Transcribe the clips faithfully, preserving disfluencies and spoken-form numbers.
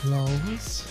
Klaus.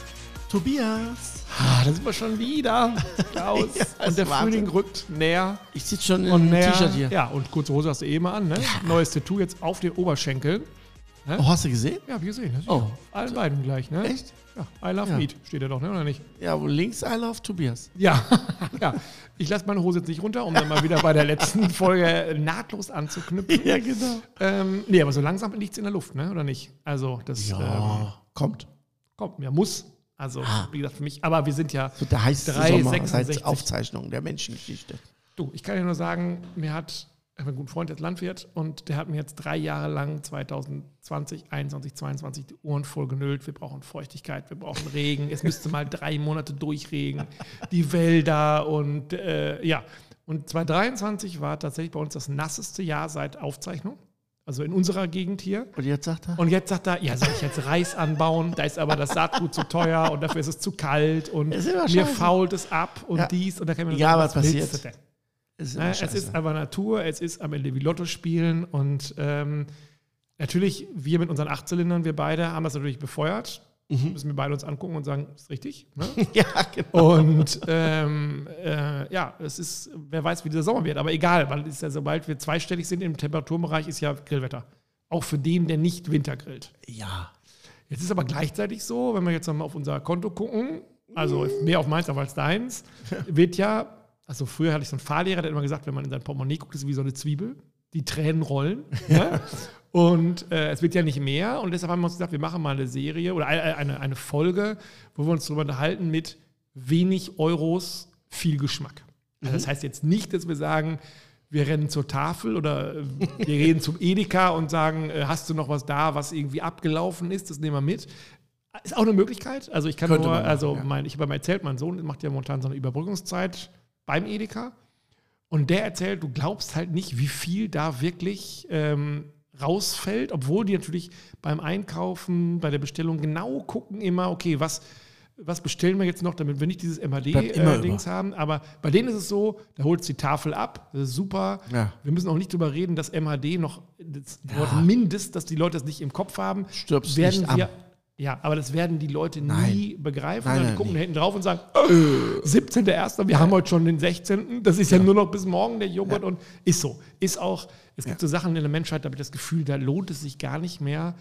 Tobias. Ah, da sind wir schon wieder. Klaus. Ja, und der Wahnsinn. Frühling rückt näher. Ich sitze schon in Und einem näher. T-Shirt hier. Ja, und kurze Hose hast du eh mal an, ne? Neues Tattoo jetzt auf den Oberschenkeln. Ne? Oh, hast du gesehen? Ja, hab ich gesehen. Das Oh. oh. Allen beiden gleich, ne? Echt? Ja, I love Ja. meat steht ja doch, ne? Oder nicht? Ja, wo links I love Tobias. Ja, ja. Ich lasse meine Hose jetzt nicht runter, um dann mal wieder bei der letzten Folge nahtlos anzuknüpfen. Ja, genau. Ähm, nee, aber so langsam liegt es in der Luft, ne? Oder nicht? Also, das Ja, ähm, kommt. kommt, ja, muss. Also, Ah. wie gesagt, für mich, aber wir sind ja So der heiße drei, Sommer sechsundsechzig. seit Aufzeichnung der Menschengeschichte. Du, ich kann dir nur sagen, mir hat, ich habe einen guten Freund, der ist Landwirt, und der hat mir jetzt drei Jahre lang zwanzig zwanzig, einundzwanzig, zweiundzwanzig die Ohren voll genüllt. Wir brauchen Feuchtigkeit, wir brauchen Regen. Es müsste mal drei Monate durchregen. Die Wälder und äh, ja. Und zwanzig dreiundzwanzig war tatsächlich bei uns das nasseste Jahr seit Aufzeichnung. Also in unserer Gegend hier. Und jetzt sagt er? Und jetzt sagt er, ja, soll ich jetzt Reis anbauen? Da ist aber das Saatgut zu teuer und dafür ist es zu kalt und Ist immer mir scheiße. fault es ab und Ja. dies. Und da kann man Egal, sagen, was passiert. willst du denn? ist Ne, es ist aber Natur, es ist am Ende wie Lotto spielen und ähm, natürlich, wir mit unseren Achtzylindern, wir beide haben das natürlich befeuert. Mhm. Müssen wir beide uns angucken und sagen, ist richtig. Ne? Ja, genau. Und ähm, äh, ja, es ist, wer weiß, wie dieser Sommer wird, aber egal, weil es ist ja, sobald wir zweistellig sind im Temperaturbereich, ist ja Grillwetter. Auch für den, der nicht Winter grillt. Ja. Jetzt ist aber gleichzeitig so, wenn wir jetzt nochmal auf unser Konto gucken, also mehr auf meins als deins, wird ja, also früher hatte ich so einen Fahrlehrer, der hat immer gesagt, wenn man in sein Portemonnaie guckt, ist es wie so eine Zwiebel, die Tränen rollen. Ne? Und äh, es wird ja nicht mehr und deshalb haben wir uns gesagt, wir machen mal eine Serie oder eine, eine, eine Folge, wo wir uns darüber unterhalten mit wenig Euros, viel Geschmack. Also das heißt jetzt nicht, dass wir sagen, wir rennen zur Tafel oder äh, wir reden zum Edeka und sagen, äh, hast du noch was da, was irgendwie abgelaufen ist, das nehmen wir mit. Ist auch eine Möglichkeit. Also ich kann Könnte nur, man machen, also ja. mein, ich habe mir erzählt, mein Sohn macht ja momentan so eine Überbrückungszeit beim Edeka und der erzählt, du glaubst halt nicht, wie viel da wirklich ähm, rausfällt, obwohl die natürlich beim Einkaufen, bei der Bestellung genau gucken immer, okay, was, was bestellen wir jetzt noch, damit wir nicht dieses M H Bleibt immer D-Dings über. haben. Aber bei denen ist es so, da holst du die Tafel ab, das ist super. Ja. Wir müssen auch nicht drüber reden, dass M H D noch, das Ja. Wort Mindest, dass die Leute das nicht im Kopf haben, Stirbst werden nicht wir, am. ja, aber das werden die Leute Nein. nie begreifen. Nein, sondern nein, die gucken nie. da hinten drauf und sagen, siebzehnter erster wir haben heute schon den sechzehnten Das ist ja, nur noch bis morgen der Joghurt Ja. und ist so. Ist auch, es gibt Ja. so Sachen in der Menschheit, da habe ich das Gefühl, da lohnt es sich gar nicht mehr,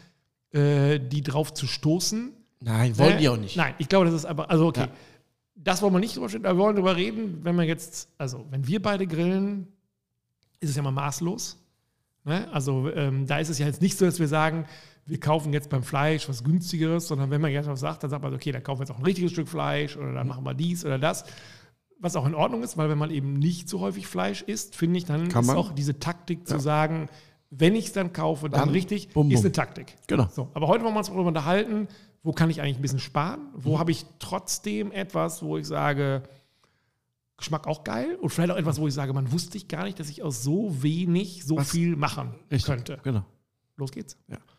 äh, die drauf zu stoßen. Nein, wollen Ne? die auch nicht. Nein, ich glaube, das ist aber, also okay, Ja. das wollen wir nicht drüber stehen, aber wir wollen drüber reden, wenn wir jetzt, also wenn wir beide grillen, ist es ja mal maßlos. Ne? Also ähm, da ist es ja jetzt nicht so, dass wir sagen, wir kaufen jetzt beim Fleisch was günstigeres, sondern wenn man jetzt was sagt, dann sagt man, okay, dann kaufen wir jetzt auch ein richtiges Stück Fleisch oder dann machen wir dies oder das. Was auch in Ordnung ist, weil wenn man eben nicht so häufig Fleisch isst, finde ich, dann Kann ist man. auch diese Taktik zu Ja. sagen, wenn ich es dann kaufe, dann, Dann richtig, bum, bum. ist eine Taktik. Genau. So, aber heute wollen wir uns darüber unterhalten, wo kann ich eigentlich ein bisschen sparen? Wo Mhm. habe ich trotzdem etwas, wo ich sage, Geschmack auch geil? Und vielleicht auch etwas, wo ich sage, man wusste ich gar nicht, dass ich aus so wenig so Was? viel machen Richtig. könnte. Genau. Los geht's.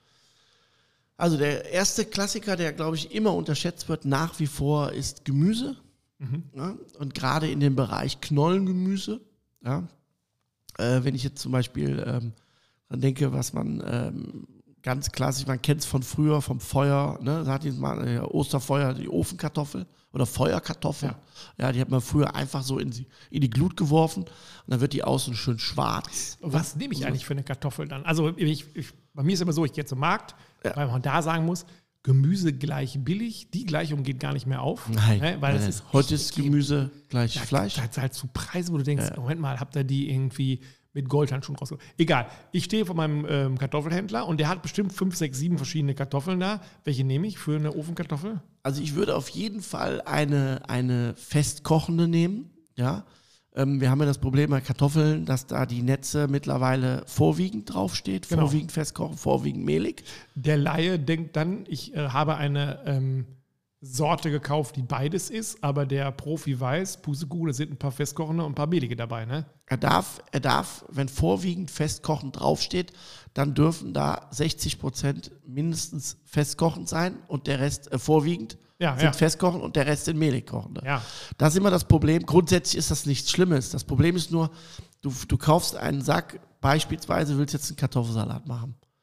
Also der erste Klassiker, der, glaube ich, immer unterschätzt wird, nach wie vor, ist Gemüse. Mhm. Ja? Und gerade in dem Bereich Knollengemüse. Ja? Äh, wenn ich jetzt zum Beispiel ähm, dran denke, was man ähm, ganz klassisch, man kennt es von früher, vom Feuer, ne? Da hat jetzt mal äh, Osterfeuer, die Ofenkartoffel oder Feuerkartoffel. Ja. Ja, die hat man früher einfach so in die, in die Glut geworfen und dann wird die außen schön schwarz. Was nehme ich eigentlich für eine Kartoffel dann? Also ich, ich, bei mir ist immer so, ich gehe zum Markt, Ja. weil man da sagen muss, Gemüse gleich billig, die Gleichung geht gar nicht mehr auf. Nein, ne? Weil nein, es nein. ist Heute ist Gemüse gleich Da Fleisch. Da halt zu Preisen, wo du denkst, Moment mal, habt ihr die irgendwie mit Goldhandschuhen rausgeholt? Egal. Ich stehe vor meinem ähm, Kartoffelhändler und der hat bestimmt fünf, sechs, sieben verschiedene Kartoffeln da. Welche nehme ich für eine Ofenkartoffel? Also ich würde auf jeden Fall eine, eine festkochende nehmen. Ja? Ähm, wir haben ja das Problem bei Kartoffeln, dass da die Netze mittlerweile vorwiegend draufsteht. Genau. Vorwiegend festkochen, vorwiegend mehlig. Der Laie denkt dann, ich äh, habe eine ähm, Sorte gekauft, die beides ist, aber der Profi weiß, Pustekuchen, da sind ein paar festkochende und ein paar mehlige dabei, ne? Er darf, er darf, wenn vorwiegend festkochend draufsteht, dann dürfen da sechzig Prozent mindestens festkochend sein und der Rest äh, vorwiegend Ja, sind ja. festkochend und der Rest in mehlig kochende. Ja. Das ist immer das Problem. Grundsätzlich ist das nichts Schlimmes. Das Problem ist nur, du, du kaufst einen Sack, beispielsweise willst jetzt einen Kartoffelsalat machen.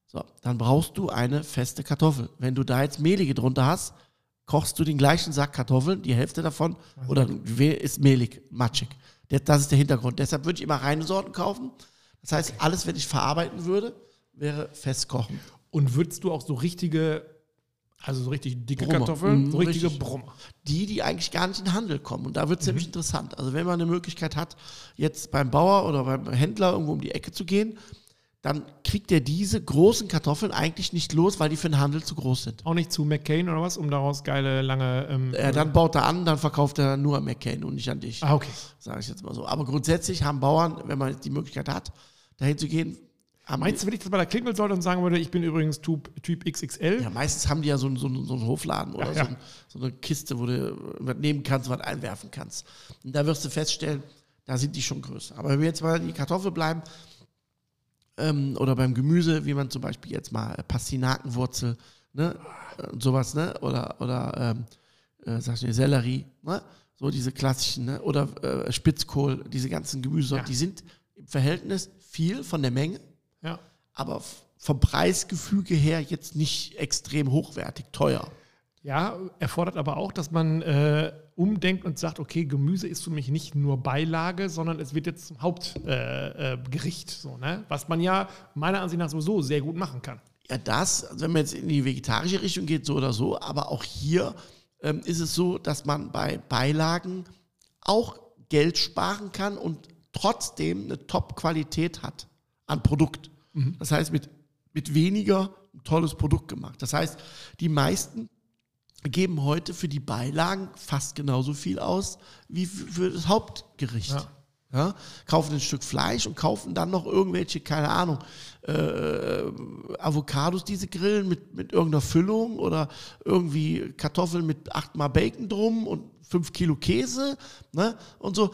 So, dann brauchst du eine feste Kartoffel. Wenn du da jetzt mehlige drunter hast, kochst du den gleichen Sack Kartoffeln, die Hälfte davon, also oder ist mehlig, matschig. Das ist der Hintergrund. Deshalb würde ich immer reine Sorten kaufen. Das heißt, alles, wenn ich verarbeiten würde, wäre festkochen. Und würdest du auch so richtige, also so richtig dicke Brummer. Kartoffeln, Mhm, so richtige richtig. Brummer? Die, die eigentlich gar nicht in den Handel kommen. Und da wird es mhm. nämlich interessant. Also wenn man eine Möglichkeit hat, jetzt beim Bauer oder beim Händler irgendwo um die Ecke zu gehen, dann kriegt er diese großen Kartoffeln eigentlich nicht los, weil die für den Handel zu groß sind. Auch nicht zu McCain oder was, um daraus geile, lange... Ähm, äh, dann baut er an, dann verkauft er nur an McCain und nicht an dich. Ah, okay. Sage ich jetzt mal so. Aber grundsätzlich haben Bauern, wenn man die Möglichkeit hat, dahin zu gehen... Meinst du, wenn ich das bei der klingeln sollte und sagen würde, ich bin übrigens Typ, typ X X L? Ja, meistens haben die ja so, so, so einen Hofladen oder ja, so, ein, so eine Kiste, wo du was nehmen kannst, was einwerfen kannst. Und da wirst du feststellen, da sind die schon größer. Aber wenn wir jetzt mal in die Kartoffel bleiben, ähm, oder beim Gemüse, wie man zum Beispiel jetzt mal Pastinakenwurzel, ne, sowas, ne, oder, oder ähm, äh, sag ich mir, Sellerie, ne, so diese klassischen, ne, oder äh, Spitzkohl, diese ganzen Gemüse, ja. Die sind im Verhältnis viel von der Menge, ja. aber vom Preisgefüge her jetzt nicht extrem hochwertig, teuer. Ja, erfordert aber auch, dass man äh, umdenkt und sagt, okay, Gemüse ist für mich nicht nur Beilage, sondern es wird jetzt zum Hauptgericht, äh, äh, Gericht, so, ne? Was man ja meiner Ansicht nach sowieso sehr gut machen kann. Ja, das, also wenn man jetzt in die vegetarische Richtung geht, so oder so, aber auch hier ähm, ist es so, dass man bei Beilagen auch Geld sparen kann und trotzdem eine Top-Qualität hat an Produkt. Mhm. Das heißt, mit, mit weniger ein tolles Produkt gemacht. Das heißt, die meisten geben heute für die Beilagen fast genauso viel aus wie für das Hauptgericht. Ja. Ja, kaufen ein Stück Fleisch und kaufen dann noch irgendwelche, keine Ahnung, äh, Avocados, die sie grillen mit, mit irgendeiner Füllung oder irgendwie Kartoffeln mit achtmal Bacon drum und fünf Kilo Käse, ne, und so.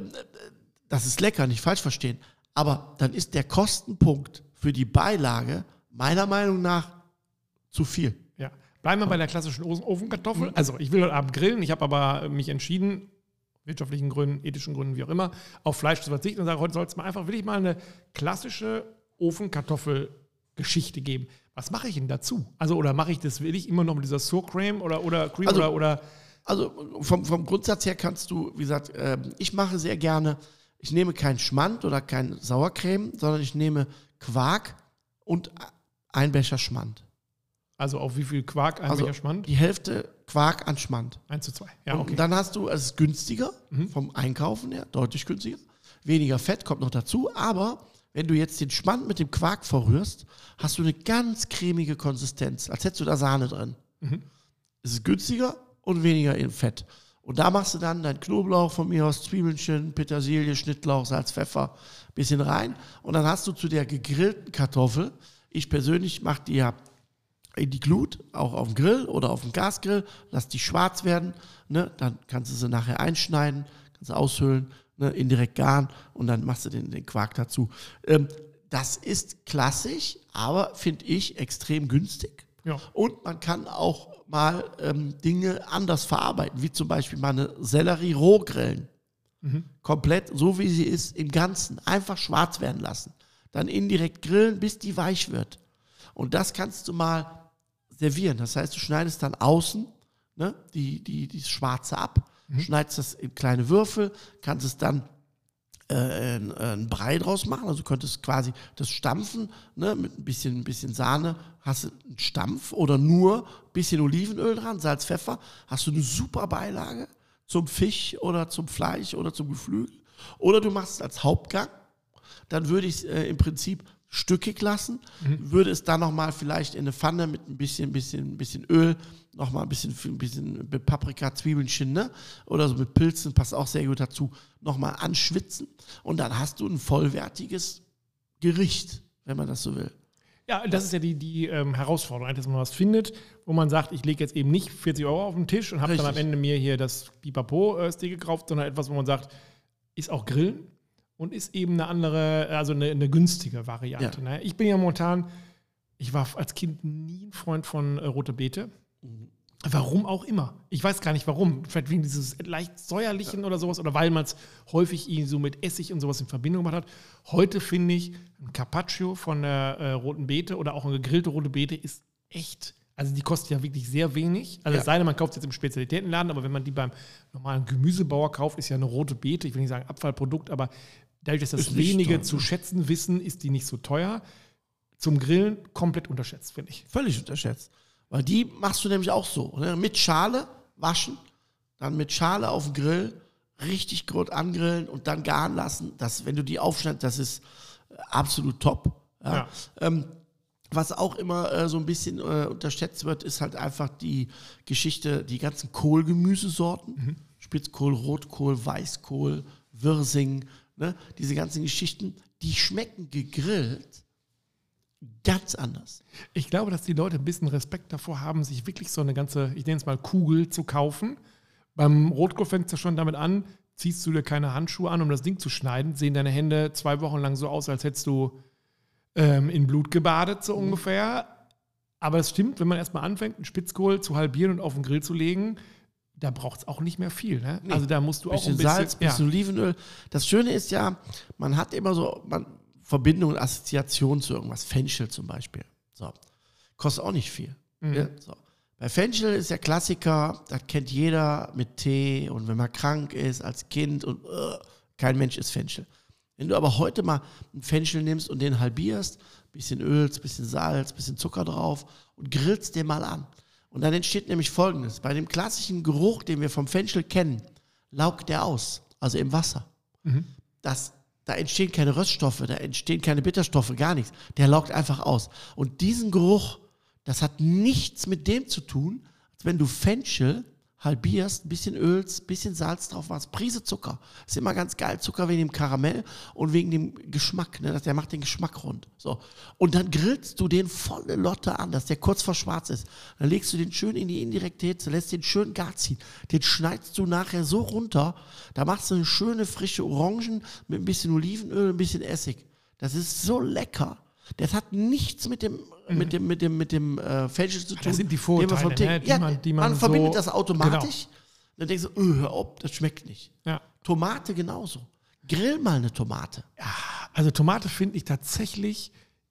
Das ist lecker, nicht falsch verstehen. Aber dann ist der Kostenpunkt für die Beilage meiner Meinung nach zu viel. Ja. Bleiben wir bei der klassischen Ofenkartoffel. Also ich will heute Abend grillen, ich habe aber mich entschieden, wirtschaftlichen Gründen, ethischen Gründen, wie auch immer, auf Fleisch zu verzichten und sage, heute soll es mal einfach, will ich mal eine klassische Ofenkartoffel-Geschichte geben. Was mache ich denn dazu? Also, oder mache ich das, will ich immer noch mit dieser Sour Cream oder, oder Cream also, oder, oder? Also vom, vom Grundsatz her kannst du, wie gesagt, äh, ich mache sehr gerne, ich nehme keinen Schmand oder kein Sauercreme, sondern ich nehme Quark und ein Becher Schmand. Also auf wie viel Quark, ein also Becher Schmand? Die Hälfte Quark an Schmand. eins zu zwei. Ja, okay. Und dann hast du, es ist günstiger, mhm. vom Einkaufen her, deutlich günstiger. Weniger Fett kommt noch dazu, aber wenn du jetzt den Schmand mit dem Quark verrührst, hast du eine ganz cremige Konsistenz, als hättest du da Sahne drin. Mhm. Es ist günstiger und weniger in Fett. Und da machst du dann dein Knoblauch von mir aus, Zwiebelchen, Petersilie, Schnittlauch, Salz, Pfeffer, bisschen rein. Und dann hast du zu der gegrillten Kartoffel, ich persönlich mache die ja in die Glut, auch auf dem Grill oder auf dem Gasgrill, lass die schwarz werden, ne? Dann kannst du sie nachher einschneiden, kannst du aushöhlen, ne? Indirekt garen und dann machst du den, den Quark dazu. Ähm, das ist klassisch, aber finde ich extrem günstig. Ja. Und man kann auch mal ähm, Dinge anders verarbeiten, wie zum Beispiel mal eine Sellerie roh grillen. Mhm. Komplett so wie sie ist, im Ganzen einfach schwarz werden lassen. Dann indirekt grillen, bis die weich wird. Und das kannst du mal servieren. Das heißt, du schneidest dann außen, ne, die, die, die Schwarze ab, mhm. schneidest das in kleine Würfel, kannst es dann äh, einen Brei draus machen. Also du könntest quasi das stampfen, ne, mit ein bisschen, ein bisschen Sahne, hast du einen Stampf oder nur ein bisschen Olivenöl dran, Salz, Pfeffer, hast du eine super Beilage zum Fisch oder zum Fleisch oder zum Geflügel. Oder du machst es als Hauptgang, dann würde ich es äh, im Prinzip stückig lassen, mhm. würde es dann nochmal vielleicht in eine Pfanne mit ein bisschen, bisschen, bisschen Öl, nochmal ein bisschen, ein bisschen Paprika, Zwiebelchen, ne? Oder so mit Pilzen, passt auch sehr gut dazu, nochmal anschwitzen und dann hast du ein vollwertiges Gericht, wenn man das so will. Ja, das ist ja die, die ähm, Herausforderung, dass man was findet, wo man sagt, ich lege jetzt eben nicht vierzig Euro auf den Tisch und habe dann am Ende mir hier das Pipapo-Steak gekauft, sondern etwas, wo man sagt, ist auch Grillen. Und ist eben eine andere, also eine, eine günstige Variante. Ja. Ne? Ich bin ja momentan, ich war als Kind nie ein Freund von äh, rote Beete. Mhm. Warum auch immer. Ich weiß gar nicht warum. Vielleicht wegen dieses leicht säuerlichen ja. oder sowas oder weil man es häufig ihn so mit Essig und sowas in Verbindung gemacht hat. Heute finde ich, ein Carpaccio von der äh, roten Beete oder auch eine gegrillte rote Beete ist echt, also die kostet ja wirklich sehr wenig. Also ja. es sei denn, man kauft es jetzt im Spezialitätenladen, aber wenn man die beim normalen Gemüsebauer kauft, ist ja eine rote Beete, ich will nicht sagen Abfallprodukt, aber dadurch, dass das wenige zu schätzen wissen, ist die nicht so teuer. Zum Grillen komplett unterschätzt, finde ich. Völlig unterschätzt. Weil die machst du nämlich auch so. Ne? Mit Schale waschen, dann mit Schale auf den Grill, richtig gut angrillen und dann garen lassen. Das, wenn du die aufschneidest, das ist absolut top. Ja? Ja. Ähm, was auch immer äh, so ein bisschen äh, unterschätzt wird, ist halt einfach die Geschichte, die ganzen Kohlgemüsesorten. Mhm. Spitzkohl, Rotkohl, Weißkohl, Wirsing, ne? Diese ganzen Geschichten, die schmecken gegrillt ganz anders. Ich glaube, dass die Leute ein bisschen Respekt davor haben, sich wirklich so eine ganze, ich nenne es mal Kugel zu kaufen. Beim Rotkohl fängt es ja schon damit an, ziehst du dir keine Handschuhe an, um das Ding zu schneiden, sehen deine Hände zwei Wochen lang so aus, als hättest du ähm, in Blut gebadet, so mhm. ungefähr. Aber es stimmt, wenn man erstmal anfängt, einen Spitzkohl zu halbieren und auf den Grill zu legen, da braucht es auch nicht mehr viel. Ne? Nee. Also da musst du auch ein bisschen Salz, bisschen ja. Olivenöl. Das Schöne ist ja, man hat immer so, man Verbindung und Assoziation zu irgendwas. Fenchel zum Beispiel. So. Kostet auch nicht viel. Mhm. Ja? So. Bei Fenchel ist der Klassiker, das kennt jeder mit Tee und wenn man krank ist als Kind und uh, kein Mensch isst Fenchel. Wenn du aber heute mal einen Fenchel nimmst und den halbierst, bisschen Öl, bisschen Salz, bisschen Zucker drauf und grillst den mal an. Und dann entsteht nämlich Folgendes. Bei dem klassischen Geruch, den wir vom Fenchel kennen, laugt der aus, also im Wasser. Mhm. Das Da entstehen keine Röststoffe, da entstehen keine Bitterstoffe, gar nichts. Der laugt einfach aus. Und diesen Geruch, das hat nichts mit dem zu tun, als wenn du Fenchel halbierst, ein bisschen Öl, ein bisschen Salz drauf machst, Prise Zucker. Ist immer ganz geil, Zucker wegen dem Karamell und wegen dem Geschmack, ne? Der macht den Geschmack rund. So. Und dann grillst du den volle Lotte an, dass der kurz vor schwarz ist. Dann legst du den schön in die indirekte Hitze, lässt den schön gar ziehen. Den schneidest du nachher so runter, da machst du eine schöne frische Orangen mit ein bisschen Olivenöl, ein bisschen Essig. Das ist so lecker. Das hat nichts mit dem mhm. mit dem mit dem mit dem äh, Fenchel zu tun. Das sind die Vorurteile, ne? die, ja, man, die man, man verbindet so, das automatisch. Genau. Dann denkst du, oh, hör auf, das schmeckt nicht. Ja. Tomate genauso. Grill mal eine Tomate. Ja, also Tomate finde ich tatsächlich,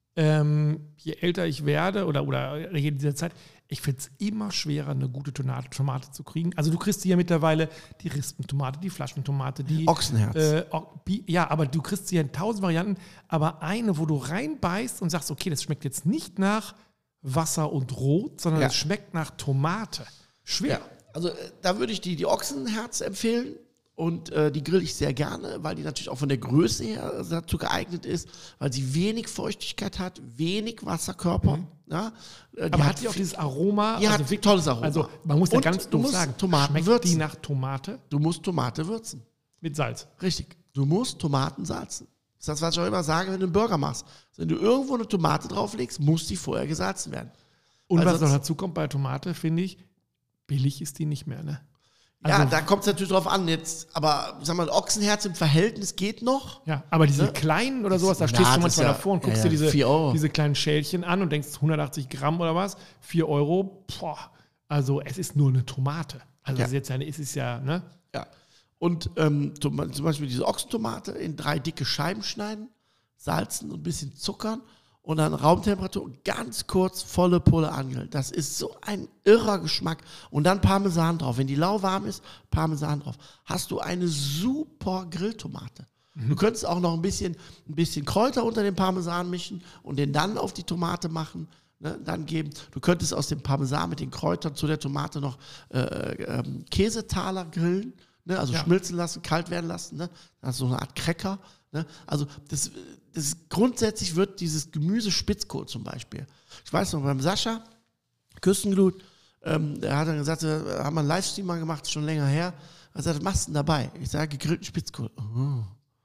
ähm, je älter ich werde oder, oder in dieser Zeit, ich finde es immer schwerer, eine gute Tomate, Tomate zu kriegen. Also du kriegst sie ja mittlerweile die Rispentomate, die Flaschentomate, die Ochsenherz. Äh, ja, aber du kriegst sie ja in tausend Varianten. Aber eine, wo du reinbeißt und sagst, okay, das schmeckt jetzt nicht nach Wasser und Rot, sondern es ja. schmeckt nach Tomate. Schwer. Ja, also äh, da würde ich die, die Ochsenherz empfehlen. Und äh, die grill ich sehr gerne, weil die natürlich auch von der Größe her dazu geeignet ist, weil sie wenig Feuchtigkeit hat, wenig Wasserkörper. Mhm. Ja, die Aber hat sie auch dieses Aroma? Ja, also hat ein tolles Aroma. Also man muss ja ganz doof sagen, Tomaten schmeckt würzen. die nach Tomate? Du musst Tomate würzen. Mit Salz? Richtig. Du musst Tomaten salzen. Das ist das, was ich auch immer sage, wenn du einen Burger machst. Wenn du irgendwo eine Tomate drauflegst, muss die vorher gesalzen werden. Und also was noch dazu kommt bei Tomate, finde ich, billig ist die nicht mehr, ne? Also, ja, da kommt es natürlich drauf an. Jetzt, aber sag mal, Ochsenherz im Verhältnis geht noch. Ja, aber diese ne? kleinen oder sowas, da stehst ja, du manchmal ja, davor und guckst ja, ja, dir diese, diese kleinen Schälchen an und denkst hundertachtzig Gramm oder was, vier Euro, boah, also es ist nur eine Tomate. Also ja. jetzt eine, es ist ja, ne? Ja. Und ähm, zum Beispiel diese Ochsentomate in drei dicke Scheiben schneiden, salzen und ein bisschen zuckern und dann Raumtemperatur ganz kurz volle Pulle angrillen. Das ist so ein irrer Geschmack. Und dann Parmesan drauf. Wenn die lauwarm ist, Parmesan drauf. Hast du eine super Grilltomate. Mhm. Du könntest auch noch ein bisschen, ein bisschen Kräuter unter den Parmesan mischen und den dann auf die Tomate machen, ne, dann geben. Du könntest aus dem Parmesan mit den Kräutern zu der Tomate noch äh, äh, Käsetaler grillen, ne, also ja. schmilzen lassen, kalt werden lassen. Ne? Das ist so eine Art Cracker. Ne? Also das, das grundsätzlich wird dieses Gemüse Spitzkohl zum Beispiel. Ich weiß noch, beim Sascha, Küstenglut, ähm, der hat dann gesagt, wir haben einen Livestream mal gemacht, schon länger her. Er sagt, was machst du denn dabei? Ich sage, gegrillten Spitzkohl. Oh,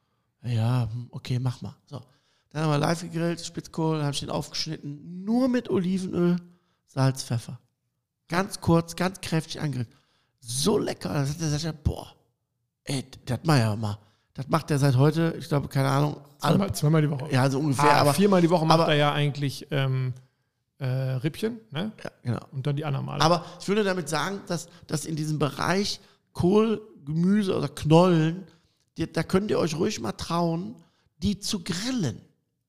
ja, okay, mach mal. So. Dann haben wir live gegrillt, Spitzkohl, dann habe ich den aufgeschnitten, nur mit Olivenöl, Salz, Pfeffer. Ganz kurz, ganz kräftig angegrillt. So lecker. Da sagt der Sascha, boah, ey, das mach ja mal. Das macht er seit heute, ich glaube, keine Ahnung. Zweimal, zweimal die Woche. Ja, so ungefähr. Ah, aber viermal die Woche macht aber, er ja eigentlich ähm, äh, Rippchen, ne? Ja, genau. Und dann die anderen Male. Aber ich würde damit sagen, dass, dass in diesem Bereich Kohl, Gemüse oder Knollen, die, da könnt ihr euch ruhig mal trauen, die zu grillen.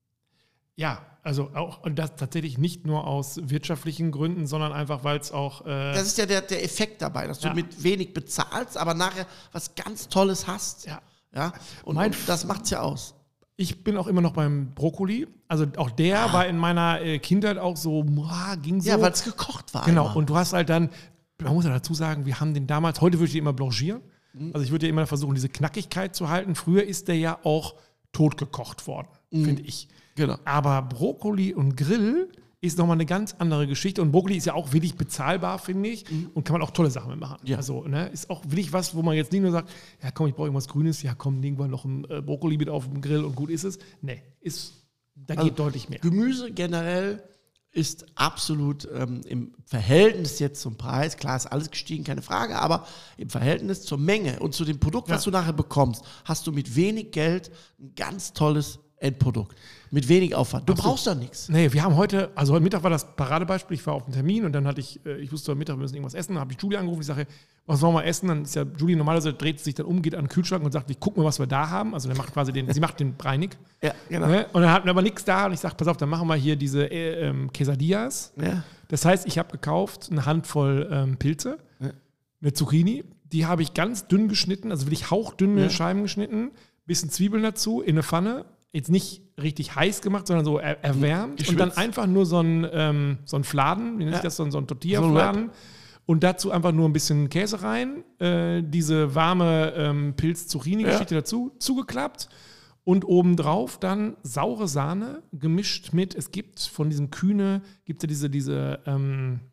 Ja, also auch, und das tatsächlich nicht nur aus wirtschaftlichen Gründen, sondern einfach, weil es auch. Äh, Das ist ja der, der Effekt dabei, dass du Ja. mit wenig bezahlst, aber nachher was ganz Tolles hast. ja. Ja? Und, Mein und das macht's ja aus. Ich bin auch immer noch beim Brokkoli. Also auch der Ah. war in meiner äh, Kindheit auch so, muah, ging so. Ja, weil es gekocht war. Genau, immer. und du hast halt dann, man muss ja dazu sagen, wir haben den damals, heute würde ich den immer blanchieren. Mhm. Also ich würde ja immer versuchen, diese Knackigkeit zu halten. Früher ist der ja auch totgekocht worden, Mhm. finde ich. Genau. Aber Brokkoli und Grill ist nochmal eine ganz andere Geschichte. Und Brokkoli ist ja auch wirklich bezahlbar, finde ich. Und kann man auch tolle Sachen mitmachen. Ja. Also, ne, ist auch wirklich was, wo man jetzt nicht nur sagt, ja komm, ich brauche irgendwas Grünes, ja komm, legen wir noch ein äh, Brokkoli mit auf den Grill und gut ist es. Nee, ist, da Also, geht deutlich mehr. Gemüse generell ist absolut ähm, im Verhältnis jetzt zum Preis, klar ist alles gestiegen, keine Frage, aber im Verhältnis zur Menge und zu dem Produkt, was Ja. du nachher bekommst, hast du mit wenig Geld ein ganz tolles Endprodukt. Mit wenig Aufwand. Du Absolut. brauchst da nichts. Nee, wir haben heute, also heute Mittag war das Paradebeispiel, ich war auf einem Termin und dann hatte ich, äh, ich wusste heute Mittag, wir müssen irgendwas essen, dann habe ich Julie angerufen, ich sage, was wollen wir essen? Dann ist ja Julie normalerweise dreht sich dann um, geht an den Kühlschrank und sagt, ich guck mal, was wir da haben. Also der macht quasi den, sie macht den Breinig. Ja, genau. Ne? Und dann hatten wir aber nichts da und ich sage, pass auf, dann machen wir hier diese äh, ähm, Quesadillas. Ja. Das heißt, ich habe gekauft eine Handvoll ähm, Pilze, Ja. eine Zucchini, die habe ich ganz dünn geschnitten, also wirklich hauchdünne Ja. Scheiben geschnitten, bisschen Zwiebeln dazu, in eine Pfanne, jetzt nicht richtig heiß gemacht, sondern so er erwärmt Geschwitzt. und dann einfach nur so ein, ähm, so ein Fladen, wie nennt sich Ja. das, so ein, so ein Tortilla-Fladen und dazu einfach nur ein bisschen Käse rein, äh, diese warme ähm, Pilz-Zucchini-Geschichte dazu, zugeklappt und obendrauf dann saure Sahne gemischt mit, es gibt von diesem Kühne, gibt es ja diese, diese, ähm,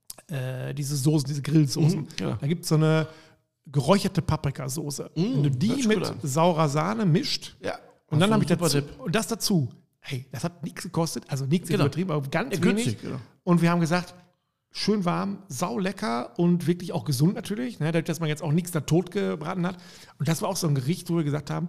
äh, diese Soßen, diese Grillsoßen. Mhm, ja. Da gibt es so eine geräucherte Paprikasoße. Mhm, Wenn du hört die sich mit gut an. saurer Sahne mischt, Ja. und dann Ach so, habe ich super dazu, Tipp. und das dazu. Hey, das hat nichts gekostet, also nichts Genau. übertrieben, aber ganz Ja, wenig. günstig, genau. Und wir haben gesagt, schön warm, sau lecker und wirklich auch gesund natürlich, ne, dadurch, dass man jetzt auch nichts da tot gebraten hat. Und das war auch so ein Gericht, wo wir gesagt haben,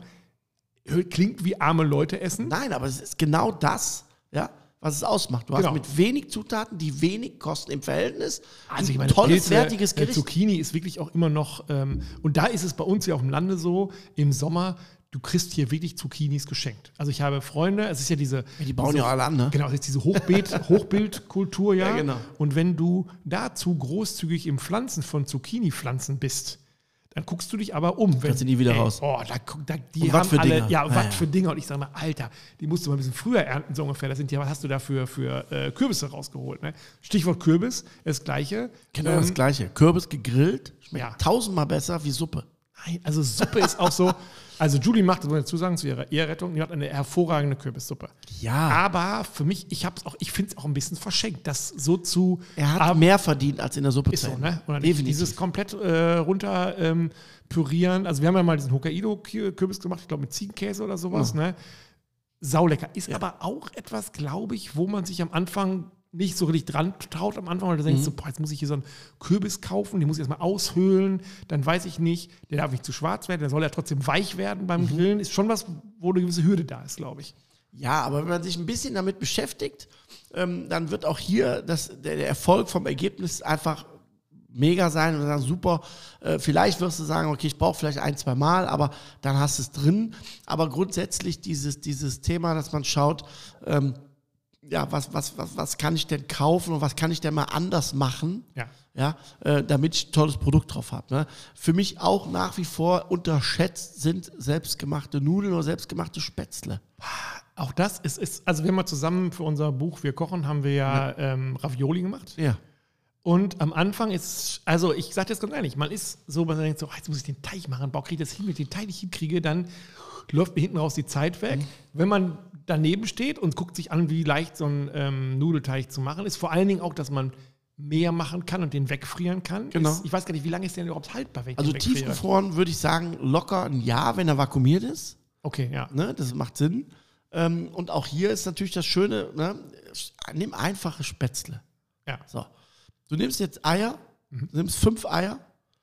klingt wie arme Leute essen. Nein, aber es ist genau das, ja, was es ausmacht. Du Genau. hast mit wenig Zutaten, die wenig kosten im Verhältnis, Also ich ein meine, tolles, Pilze, wertiges äh, Gericht. Zucchini ist wirklich auch immer noch, ähm, und da ist es bei uns ja auf dem Lande so, im Sommer, du kriegst hier wirklich Zucchinis geschenkt. Also ich habe Freunde, es ist ja diese... Ja, die bauen diese, ja alle an, ne? Genau, es ist diese Hochbeet, Hochbildkultur, ja. Ja, genau. Und wenn du dazu großzügig im Pflanzen von Zucchini-Pflanzen bist, dann guckst du dich aber um. Wenn, Kannst du nie wieder raus. Oh, da, gu- da, die Und was haben für alle, Dinger. ja, Ja, was ja. für Dinger. Und ich sage mal, Alter, die musst du mal ein bisschen früher ernten, so ungefähr. Das sind ja, was hast du da für, für äh, Kürbisse rausgeholt? Ne? Stichwort Kürbis, das Gleiche. Genau Ähm, das Gleiche. Kürbis gegrillt, schmeckt Ja. tausendmal besser wie Suppe. Nein, also Suppe ist auch so. Also Julie macht, das muss ich dazu sagen, zu ihrer Eherettung, die hat eine hervorragende Kürbissuppe. Ja. Aber für mich, ich hab's auch, ich finde es auch ein bisschen verschenkt, das so zu. Er hat aber mehr verdient als in der Suppe. ist zu so, enden. ne? Oder nicht? Definitiv. Dieses komplett äh, runter ähm, pürieren. Also wir haben ja mal diesen Hokkaido-Kürbis gemacht, ich glaube mit Ziegenkäse oder sowas, ne? Saulecker. Ist aber auch etwas, glaube ich, wo man sich am Anfang nicht so richtig dran traut am Anfang, weil du denkst, so, boah, jetzt muss ich hier so einen Kürbis kaufen, den muss ich erstmal aushöhlen, dann weiß ich nicht, der darf nicht zu schwarz werden, der soll ja trotzdem weich werden beim Grillen. Ist schon was, wo eine gewisse Hürde da ist, glaube ich. Ja, aber wenn man sich ein bisschen damit beschäftigt, ähm, dann wird auch hier das, der, der Erfolg vom Ergebnis einfach mega sein und sagen, super, äh, vielleicht wirst du sagen, okay, ich brauche vielleicht ein, zwei Mal, aber dann hast du es drin. Aber grundsätzlich dieses, dieses Thema, dass man schaut, ähm, ja, was, was, was, was kann ich denn kaufen und was kann ich denn mal anders machen, Ja. ja, äh, damit ich ein tolles Produkt drauf habe. Ne? Für mich auch nach wie vor unterschätzt sind selbstgemachte Nudeln oder selbstgemachte Spätzle. Auch das ist, ist, also wir haben mal zusammen für unser Buch Wir kochen, haben wir ja, Ähm, Ravioli gemacht. Ja. Und am Anfang ist, also ich sage jetzt ganz ehrlich, man ist so, man denkt so, oh, jetzt muss ich den Teig machen, boah, kriege ich das hin, wenn ich den Teig nicht hinkriege, dann läuft mir hinten raus die Zeit weg. Mhm. Wenn man daneben steht und guckt sich an, wie leicht so ein ähm, Nudelteig zu machen ist, vor allen Dingen auch, dass man mehr machen kann und den wegfrieren kann. Genau. Ist, ich weiß gar nicht, wie lange ist der denn überhaupt haltbar, wenn ich Also den wegfriere? tiefgefroren würde ich sagen, locker ein Jahr, wenn er vakuumiert ist. Okay, ja. Ne? Das macht Sinn. Ähm, und auch hier ist natürlich das Schöne, ne? Nimm einfache Spätzle. Ja. So. Du nimmst jetzt Eier, Mhm. du nimmst fünf Eier,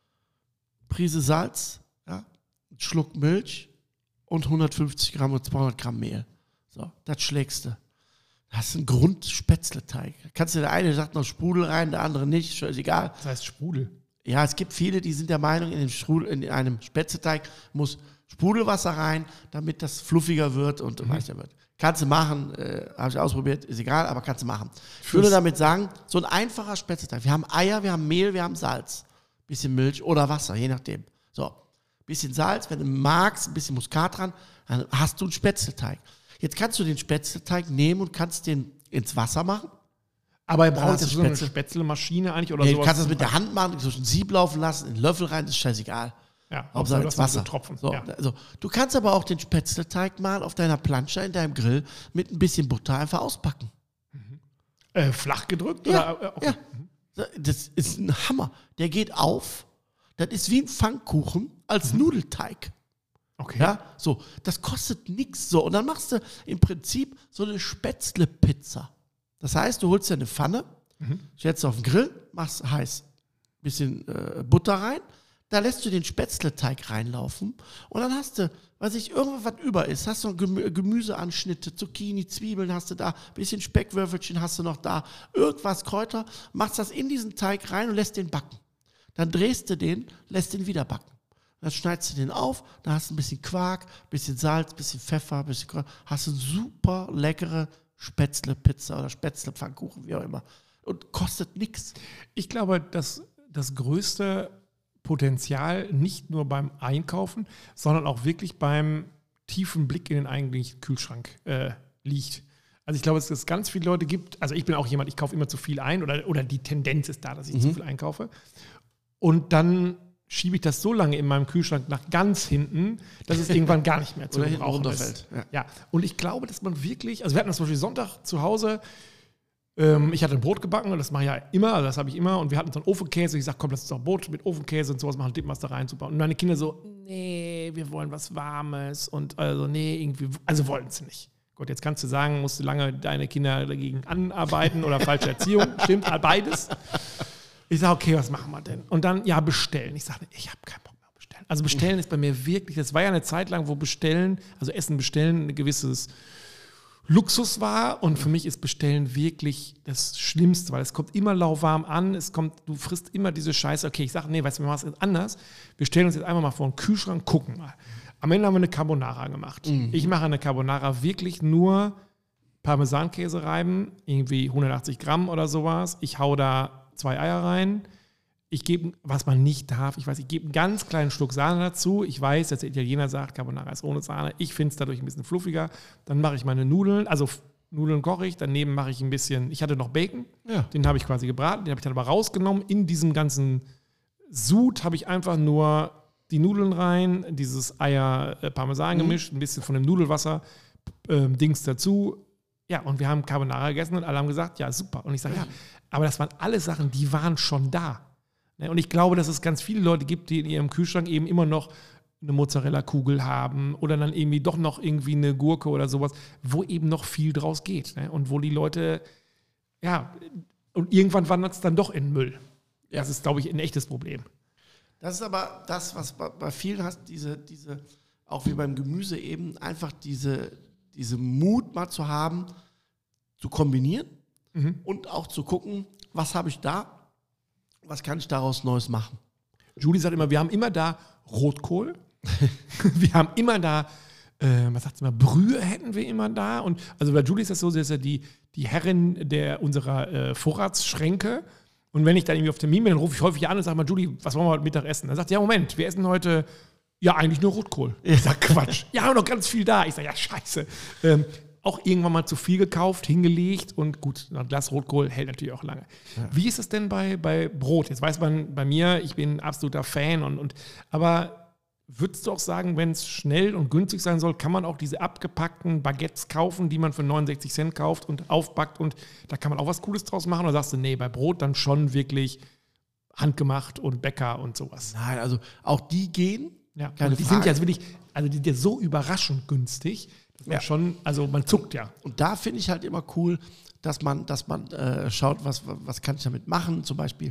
Prise Salz, ja, einen Schluck Milch und hundertfünfzig Gramm oder zweihundert Gramm Mehl. So, das schlägst du. hast einen Grundspätzleteig. Kannst du, der eine sagt noch Sprudel rein, der andere nicht, ist egal. Das heißt Sprudel. Ja, es gibt viele, die sind der Meinung, in, dem Strudel, in einem Spätzleteig muss Sprudelwasser rein, damit das fluffiger wird und mhm. weicher wird. Kannst du machen, äh, habe ich ausprobiert, ist egal, aber kannst du machen. Ich würde damit sagen, so ein einfacher Spätzleteig. Wir haben Eier, wir haben Mehl, wir haben Salz. Bisschen Milch oder Wasser, je nachdem. So, bisschen Salz, wenn du magst, ein bisschen Muskat dran, dann hast du einen Spätzleteig. Jetzt kannst du den Spätzleteig nehmen und kannst den ins Wasser machen. Aber ihr braucht jetzt so eine Spätzlemaschine eigentlich oder nee, sowas? Du kannst das mit der Hand machen, durch ein Sieb laufen lassen, in den Löffel rein, das ist scheißegal. Ja, Hauptsache ins Wasser. So Tropfen. So, ja. also, du kannst aber auch den Spätzleteig mal auf deiner Plansche in deinem Grill mit ein bisschen Butter einfach auspacken. Mhm. Äh, flach gedrückt? Ja, oder? Okay. ja. Das ist ein Hammer. Der geht auf, das ist wie ein Pfannkuchen als mhm. Nudelteig. Okay. Ja, so, das kostet nichts so. Und dann machst du im Prinzip so eine Spätzle-Pizza. Das heißt, du holst dir eine Pfanne, mhm. stellst auf den Grill, machst heiß, bisschen äh, Butter rein, da lässt du den Spätzleteig reinlaufen und dann hast du, weiß ich, irgendwas, was über ist, hast du Gemü- Gemüseanschnitte, Zucchini, Zwiebeln hast du da, bisschen Speckwürfelchen hast du noch da, irgendwas, Kräuter, machst das in diesen Teig rein und lässt den backen. Dann drehst du den, lässt den wieder backen. Dann schneidest du den auf, dann hast du ein bisschen Quark, bisschen Salz, bisschen Pfeffer, bisschen Kräuter, hast du eine super leckere Spätzle-Pizza oder Spätzle-Pfannkuchen, wie auch immer. Und kostet nichts. Ich glaube, dass das größte Potenzial nicht nur beim Einkaufen, sondern auch wirklich beim tiefen Blick in den eigentlichen Kühlschrank äh, liegt. Also ich glaube, dass es ganz viele Leute gibt, also ich bin auch jemand, ich kaufe immer zu viel ein oder, oder die Tendenz ist da, dass ich mhm. zu viel einkaufe. Und dann schiebe ich das so lange in meinem Kühlschrank nach ganz hinten, dass es irgendwann gar nicht mehr zu gebrauchen ist. Ja. ja. Und ich glaube, dass man wirklich, also wir hatten das zum Beispiel Sonntag zu Hause, ähm, ich hatte ein Brot gebacken und das mache ich ja immer, also das habe ich immer und wir hatten so einen Ofenkäse, ich sage, komm, lass uns doch Brot mit Ofenkäse und sowas machen, dippen was da rein, super. Und meine Kinder so, nee, wir wollen was Warmes und also nee, irgendwie, also wollten sie nicht. Gut, jetzt kannst du sagen, musst du lange deine Kinder dagegen anarbeiten oder falsche Erziehung, stimmt, beides. Ich sage, okay, was machen wir denn? Und dann, ja, bestellen. Ich sage, ich habe keinen Bock mehr auf bestellen. Also bestellen ist bei mir wirklich, das war ja eine Zeit lang, wo bestellen, also Essen bestellen, ein gewisses Luxus war. Und für mich ist Bestellen wirklich das Schlimmste, weil es kommt immer lauwarm an, es kommt, du frisst immer diese Scheiße. Okay, ich sage, nee, weißt du, wir machen es jetzt anders. Wir stellen uns jetzt einfach mal vor den Kühlschrank, gucken mal. Am Ende haben wir eine Carbonara gemacht. Mhm. Ich mache eine Carbonara wirklich nur Parmesankäse reiben, irgendwie hundertachtzig Gramm oder sowas. Ich hau da zwei Eier rein. Ich gebe, was man nicht darf, ich weiß, ich gebe einen ganz kleinen Schluck Sahne dazu. Ich weiß, dass der Italiener sagt, Carbonara ist ohne Sahne. Ich finde es dadurch ein bisschen fluffiger. Dann mache ich meine Nudeln, also Nudeln koche ich. Daneben mache ich ein bisschen, ich hatte noch Bacon, ja. Den habe ich quasi gebraten. Den habe ich dann aber rausgenommen. In diesem ganzen Sud habe ich einfach nur die Nudeln rein, dieses Eier-Parmesan gemischt, mhm. ein bisschen von dem Nudelwasser, äh, Dings dazu. Ja, und wir haben Carbonara gegessen und alle haben gesagt, ja, super. Und ich sage, ja, aber das waren alle Sachen, die waren schon da. Und ich glaube, dass es ganz viele Leute gibt, die in ihrem Kühlschrank eben immer noch eine Mozzarella-Kugel haben oder dann irgendwie doch noch irgendwie eine Gurke oder sowas, wo eben noch viel draus geht. Und wo die Leute, ja, und irgendwann wandert es dann doch in den Müll. Ja. Das ist, glaube ich, ein echtes Problem. Das ist aber das, was bei, bei vielen hast, diese, diese, auch wie beim Gemüse eben, einfach diese, diese Mut mal zu haben, zu kombinieren mhm. und auch zu gucken, was habe ich da, was kann ich daraus Neues machen. Julie sagt immer, wir haben immer da Rotkohl, wir haben immer da, äh, was sagt sie mal, Brühe hätten wir immer da. Und also bei Julie ist das so, sie ist ja die, die Herrin der, unserer äh, Vorratsschränke. Und wenn ich dann irgendwie auf Termin bin, dann rufe ich häufig an und sage mal, Julie, was wollen wir heute Mittag essen? Dann sagt sie, ja, Moment, wir essen heute ja eigentlich nur Rotkohl. Ich sage, Quatsch. Ja, haben noch ganz viel da. Ich sage, ja, scheiße. Ähm, auch irgendwann mal zu viel gekauft, hingelegt und gut, ein Glas Rotkohl hält natürlich auch lange. Ja. Wie ist es denn bei, bei Brot? Jetzt weiß man bei mir, ich bin ein absoluter Fan und, und aber würdest du auch sagen, wenn es schnell und günstig sein soll, kann man auch diese abgepackten Baguettes kaufen, die man für neunundsechzig Cent kauft und aufbackt und da kann man auch was Cooles draus machen? Oder sagst du, nee, bei Brot dann schon wirklich handgemacht und Bäcker und sowas? Nein, also auch die gehen. Ja, keine die Frage. Sind ja wirklich, also die sind so überraschend günstig, dass man ja. schon, also man zuckt ja. Und da finde ich halt immer cool, dass man, dass man äh, schaut, was, was kann ich damit machen, zum Beispiel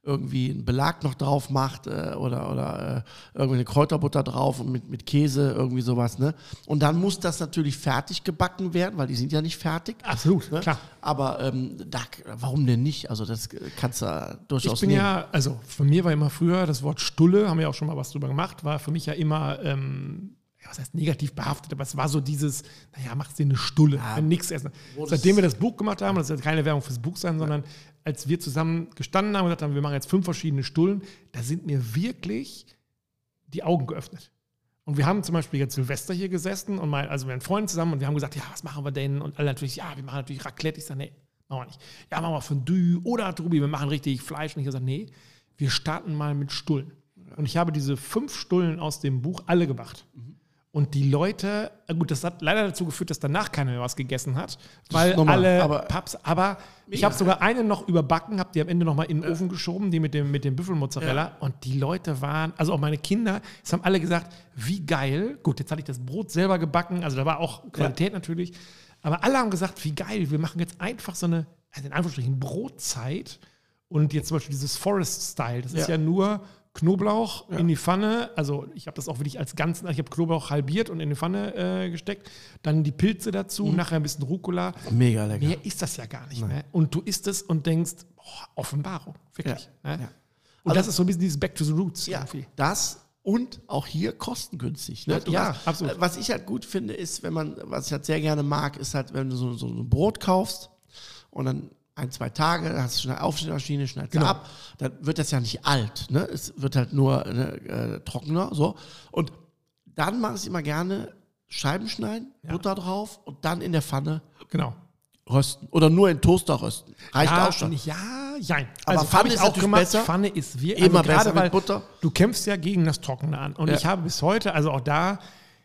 irgendwie einen Belag noch drauf macht äh, oder, oder äh, irgendwie eine Kräuterbutter drauf und mit, mit Käse, irgendwie sowas. Ne? Und dann muss das natürlich fertig gebacken werden, weil die sind ja nicht fertig. Absolut, ne? klar. Aber ähm, da, warum denn nicht? Also das kannst du durchaus Ich bin nehmen. ja, also für mir war immer früher das Wort Stulle, haben wir auch schon mal was drüber gemacht, war für mich ja immer, ähm, ja, was heißt negativ behaftet, aber es war so dieses, naja, machst dir eine Stulle, Ja. wenn nichts essen. Wo Seitdem das- wir das Buch gemacht haben, das ist ja keine Werbung fürs Buch sein, sondern als wir zusammen gestanden haben und gesagt haben, wir machen jetzt fünf verschiedene Stullen, da sind mir wirklich die Augen geöffnet. Und wir haben zum Beispiel jetzt Silvester hier gesessen und mal, also wir waren Freunde zusammen und wir haben gesagt, ja, was machen wir denn? Und alle natürlich, ja, wir machen natürlich Raclette. Ich sage, nee, machen wir nicht. Ja, machen wir Fondue oder Trubi, wir machen richtig Fleisch. Und ich habe gesagt, nee, wir starten mal mit Stullen. Und ich habe diese fünf Stullen aus dem Buch alle gemacht. Und die Leute, gut, das hat leider dazu geführt, dass danach keiner mehr was gegessen hat, weil ist normal, alle aber- Paps, aber ich Mega. habe sogar eine noch überbacken, habe die am Ende noch mal in den Ofen geschoben, die mit dem, mit dem Büffelmozzarella. Ja. Und die Leute waren, also auch meine Kinder, es haben alle gesagt, wie geil. Gut, jetzt hatte ich das Brot selber gebacken, also da war auch Qualität natürlich. Aber alle haben gesagt, wie geil, wir machen jetzt einfach so eine, also in Anführungsstrichen, Brotzeit. Und jetzt zum Beispiel dieses Forest-Style, das ist Ja. ja nur Knoblauch in die Pfanne, also ich habe das auch wirklich als Ganzen, ich habe Knoblauch halbiert und in die Pfanne äh, gesteckt, dann die Pilze dazu, nachher ein bisschen Rucola. Mega lecker. Mehr ist das ja gar nicht mehr. Und du isst es und denkst, boah, Offenbarung, wirklich. Ja, Ne? ja. Und Also- das ist so ein bisschen dieses Back to the Roots Ja, irgendwie. das und auch hier kostengünstig. Ne? Du Ja, hast, absolut. äh, Was ich halt gut finde, ist, wenn man, was ich halt sehr gerne mag, ist halt, wenn du so, so ein Brot kaufst und dann ein, zwei Tage, dann hast du schnell Aufschnittmaschine, schneidest Genau. du ab, dann wird das ja nicht alt. Ne? Es wird halt nur ne, äh, trockener. So. Und dann mache ich es immer gerne, Scheiben schneiden, Ja. Butter drauf und dann in der Pfanne Genau. rösten. Oder nur in Toaster rösten. Reicht ja, auch schon. Ich, ja, jein. Aber Also Pfanne hab ich ist auch natürlich gemacht. besser. Pfanne ist wir Immer also gerade besser mit weil Butter. Du kämpfst ja gegen das Trockene an. Und Ja. ich habe bis heute, also auch da,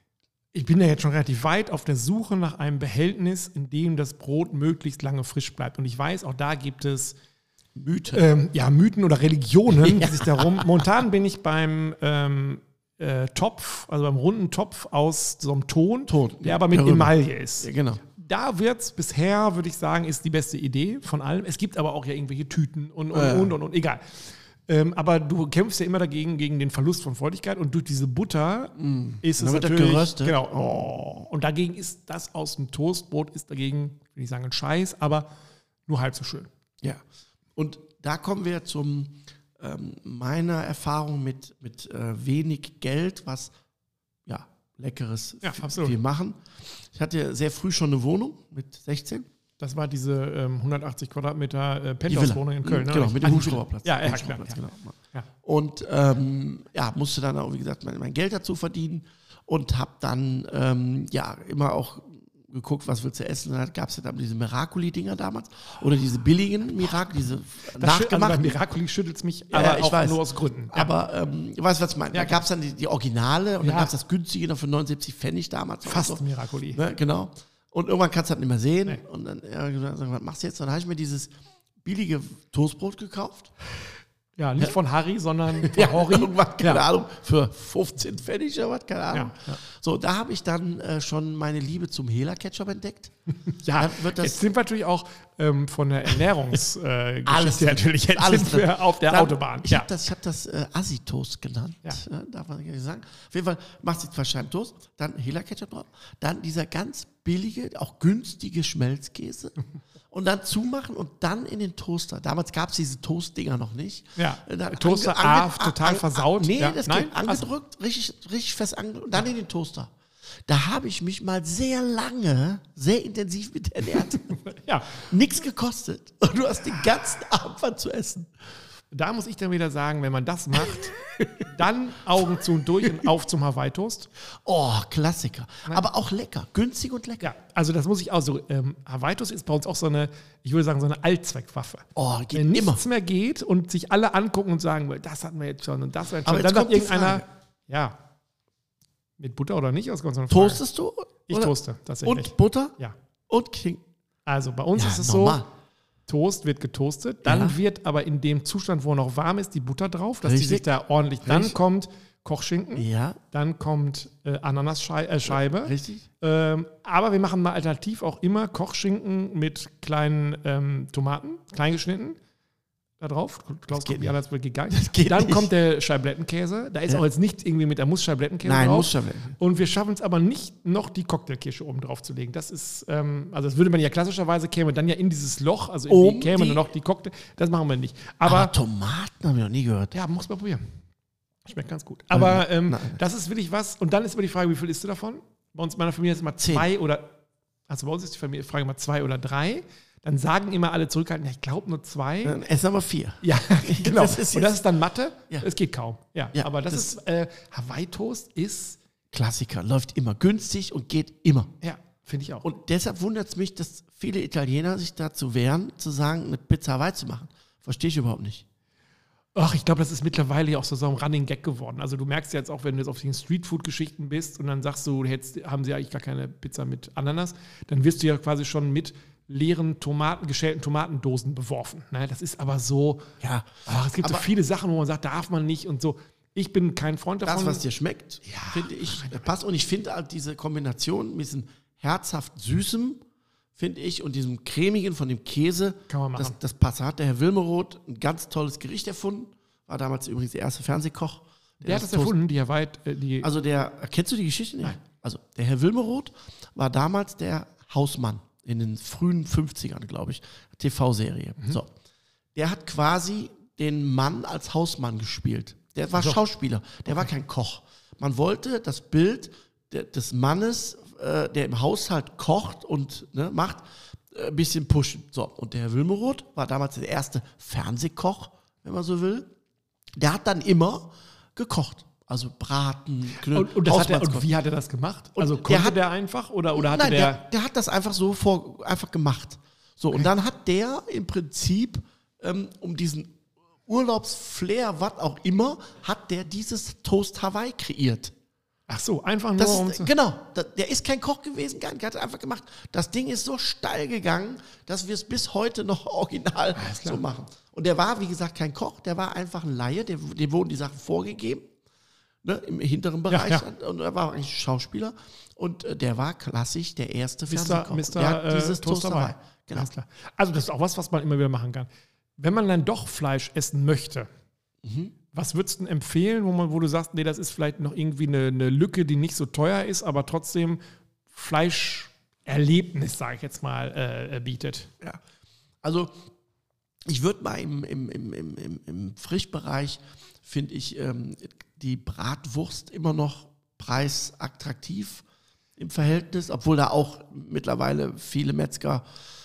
ich bin ja jetzt schon relativ weit auf der Suche nach einem Behältnis, in dem das Brot möglichst lange frisch bleibt. Und ich weiß, auch da gibt es Mythe. ähm, ja, Mythen oder Religionen, die sich darum. Momentan bin ich beim ähm, äh, Topf, also beim runden Topf aus so einem Ton, Ton, der aber mit der Römer. Emaille ist. Ja, genau. Da wird es bisher, würde ich sagen, ist die beste Idee von allem. Es gibt aber auch ja irgendwelche Tüten und, und, Ja, ja. und, und, und, egal. Ähm, aber du kämpfst ja immer dagegen, gegen den Verlust von Feuchtigkeit und durch diese Butter ist es Dann wird das natürlich, geröstet. genau, oh, und dagegen ist das aus dem Toastbrot, ist dagegen, will ich sagen, ein Scheiß, aber nur halb so schön. Ja. Und da kommen wir zum ähm, meiner Erfahrung mit, mit äh, wenig Geld, was ja leckeres Ja, f- absolut. viel machen. Ich hatte sehr früh schon eine Wohnung mit sechzehn. Das war diese ähm, hundertachtzig Quadratmeter äh, Villa. Penthouse-Wohnung in Köln. Ne? Genau, mit Ah, dem die Villa. Hubschrauberplatz. Ja, ja, klar. Hubschrauberplatz, Ja. genau. Ja. Und ähm, ja, musste dann auch, wie gesagt, mein, mein Geld dazu verdienen und habe dann ähm, ja immer auch geguckt, was willst du essen. Dann gab es ja dann diese Miracoli-Dinger damals oder diese billigen Miracoli, diese Das schü- also bei nachgemachten. Miracoli schüttelt es mich, Ja, aber ich auch weiß. nur aus Gründen. Ja. Aber ähm, du weißt, was ich meine. Ja, Da gab es dann die, die Originale und Ja. dann gab es das günstige noch für neunundsiebzig Pfennig damals. und Fast so. Miracoli. Ne, genau. Und irgendwann kannst du das nicht mehr sehen. Nee. Und dann, ja, gesagt, was machst du jetzt? Und dann habe ich mir dieses billige Toastbrot gekauft. Ja, nicht von Harry, sondern von Ja, Hori. irgendwann, keine Ja. Ahnung, für fünfzehn Pfennig oder was, keine Ahnung. Ja, ja. So, da habe ich dann äh, schon meine Liebe zum Hela-Ketchup entdeckt. Ja, Dann wird das- jetzt sind wir natürlich auch ähm, von der Ernährungsgeschichte äh, Alles Geschichte drin. natürlich jetzt Alles sind wir drin. auf der Dann- Autobahn. Ich Ja. habe das, ich hab das äh, Assi-Toast genannt. Ja. Ja, darf man nicht sagen. Auf jeden Fall machst du zwei Scheiben Toast, dann Hela-Ketchup drauf, dann dieser ganz billige, auch günstige Schmelzkäse und dann zumachen und dann in den Toaster. Damals gab es diese Toast-Dinger noch nicht. Ja. Äh, dann Toaster ange- A, ange- total an- versaut. Nee, Ja. das Nein? geht angedrückt, richtig, richtig fest angedrückt und dann in den Toaster. Da habe ich mich mal sehr lange, sehr intensiv mit ernährt. ja, Nichts gekostet. Und du hast den ganzen Abend was zu essen. da muss ich dann wieder sagen, wenn man das macht, dann Augen zu und durch und auf zum Hawaii-Toast. Oh, Klassiker. Aber auch lecker. Günstig und lecker. Ja, also das muss ich auch so. Ähm, Hawaii-Toast ist bei uns auch so eine, ich würde sagen, so eine Allzweckwaffe. Oh, geht Wenn immer. nichts mehr geht und sich alle angucken und sagen, das hatten wir jetzt schon und das war jetzt schon. Aber dann jetzt sagt kommt die irgendeiner, Frage. ja, mit Butter oder nicht? Das ist ganz so eine Frage. Toastest du? Ich Oder? toaste, tatsächlich. Und Butter? Ja. Und King. Also bei uns Ja, ist es normal. so, Toast wird getoastet, dann Ja. wird aber in dem Zustand, wo er noch warm ist, die Butter drauf, dass die Richtig. sich da ordentlich, dann Richtig. kommt Kochschinken, Ja, dann kommt äh, Ananasscheibe, äh, Scheibe. richtig. Ähm, aber wir machen mal alternativ auch immer Kochschinken mit kleinen ähm, Tomaten, klein geschnitten, da drauf. Klaus geht guckt mich an, als wäre gegangen. geht Dann nicht. kommt der Scheiblettenkäse. Da ist Ja. auch jetzt nicht irgendwie mit, da muss Scheiblettenkäse Nein, drauf. muss Scheibletten. Und wir schaffen es aber nicht, noch die Cocktailkirsche oben drauf zu legen. Das ist, ähm, also das würde man ja klassischerweise, käme dann ja in dieses Loch, also irgendwie Um käme die- dann noch die Cocktail. Das machen wir nicht. Aber, Aber Tomaten habe ich noch nie gehört. ja, muss man probieren. Schmeckt ganz gut. Aber ähm, Nein. das ist wirklich was. Und dann ist immer die Frage, wie viel isst du davon? Bei uns in meiner Familie ist immer Zehn. zwei oder, also bei uns ist die Familie, Frage immer zwei oder drei. Dann sagen immer alle zurückhaltend, ja, ich glaube nur zwei. Dann essen aber vier. Ja, genau. Das ist Und das jetzt- ist dann Mathe. Ja. Es geht kaum. Ja, Ja, aber das, das- ist, äh, Hawaii-Toast ist, Klassiker, läuft immer günstig und geht immer. ja, finde ich auch. Und deshalb wundert es mich, dass viele Italiener sich dazu wehren, zu sagen, eine Pizza Hawaii zu machen. Verstehe ich überhaupt nicht. Ach, ich glaube, das ist mittlerweile ja auch so, so ein Running Gag geworden. Also du merkst ja jetzt auch, wenn du jetzt auf den Streetfood-Geschichten bist und dann sagst du, jetzt haben sie eigentlich gar keine Pizza mit Ananas, dann wirst du ja quasi schon mit leeren Tomaten, geschälten Tomatendosen beworfen. Ne? Das ist aber so, Ja, ach, es gibt so aber- viele Sachen, wo man sagt, darf man nicht und so. Ich bin kein Freund davon. das, was dir schmeckt, Ja. finde ich, passt. Und ich finde halt diese Kombination mit diesem herzhaft Süßem, finde ich, und diesem Cremigen von dem Käse, Kann man machen. Das, das passt. Da hat der Herr Wilmeroth ein ganz tolles Gericht erfunden. War damals übrigens der erste Fernsehkoch. Der hat das Toast- erfunden, die Hawaii, äh, die, Also der, kennst du die Geschichte? Nein. Also der Herr Wilmeroth war damals der Hausmann in den frühen fünfzigern, glaube ich, T V-Serie. Mhm. So. Der hat quasi den Mann als Hausmann gespielt. Der war So. Schauspieler, der war kein Koch. Man wollte das Bild de, des Mannes, äh, der im Haushalt kocht und ne, macht, äh, ein bisschen pushen. So, und der Herr Wilmeroth war damals der erste Fernsehkoch, wenn man so will. Der hat dann immer gekocht. Also Braten, Knödel, und, und, das hat er, und Hausmannskost. wie hat er das gemacht? Und Also der konnte hat- der einfach oder, oder hatte Nein, der, der, der hat das einfach so vor, einfach gemacht. So, und dann hat der im Prinzip, ähm, um diesen Urlaubsflair, was auch immer, hat der dieses Toast Hawaii kreiert. ach so, einfach nur Das um ist, zu, genau, da- der ist kein Koch gewesen, gar nicht, der hat es einfach gemacht. Das Ding ist so steil gegangen, dass wir es bis heute noch original klar. so machen. Und der war, wie gesagt, kein Koch, der war einfach ein Laie, der, dem wurden die Sachen vorgegeben, ne, im hinteren Bereich. ja. Und er war eigentlich Schauspieler. Und äh, der war klassisch der erste Mister Fernsehkoch. Mister Der hat äh, dieses Toast Toast Hawaii. Hawaii. Genau. Alles klar. Also das ist auch was, was man immer wieder machen kann. Wenn man dann doch Fleisch essen möchte, Mhm. was würdest du denn empfehlen, wo, man, wo du sagst, nee, das ist vielleicht noch irgendwie eine, eine Lücke, die nicht so teuer ist, aber trotzdem Fleischerlebnis, sage ich jetzt mal, äh, bietet? Ja. Also ich würde mal im, im, im, im, im, im Frischbereich, finde ich, ähm, die Bratwurst immer noch preisattraktiv im Verhältnis, obwohl da auch mittlerweile viele Metzger,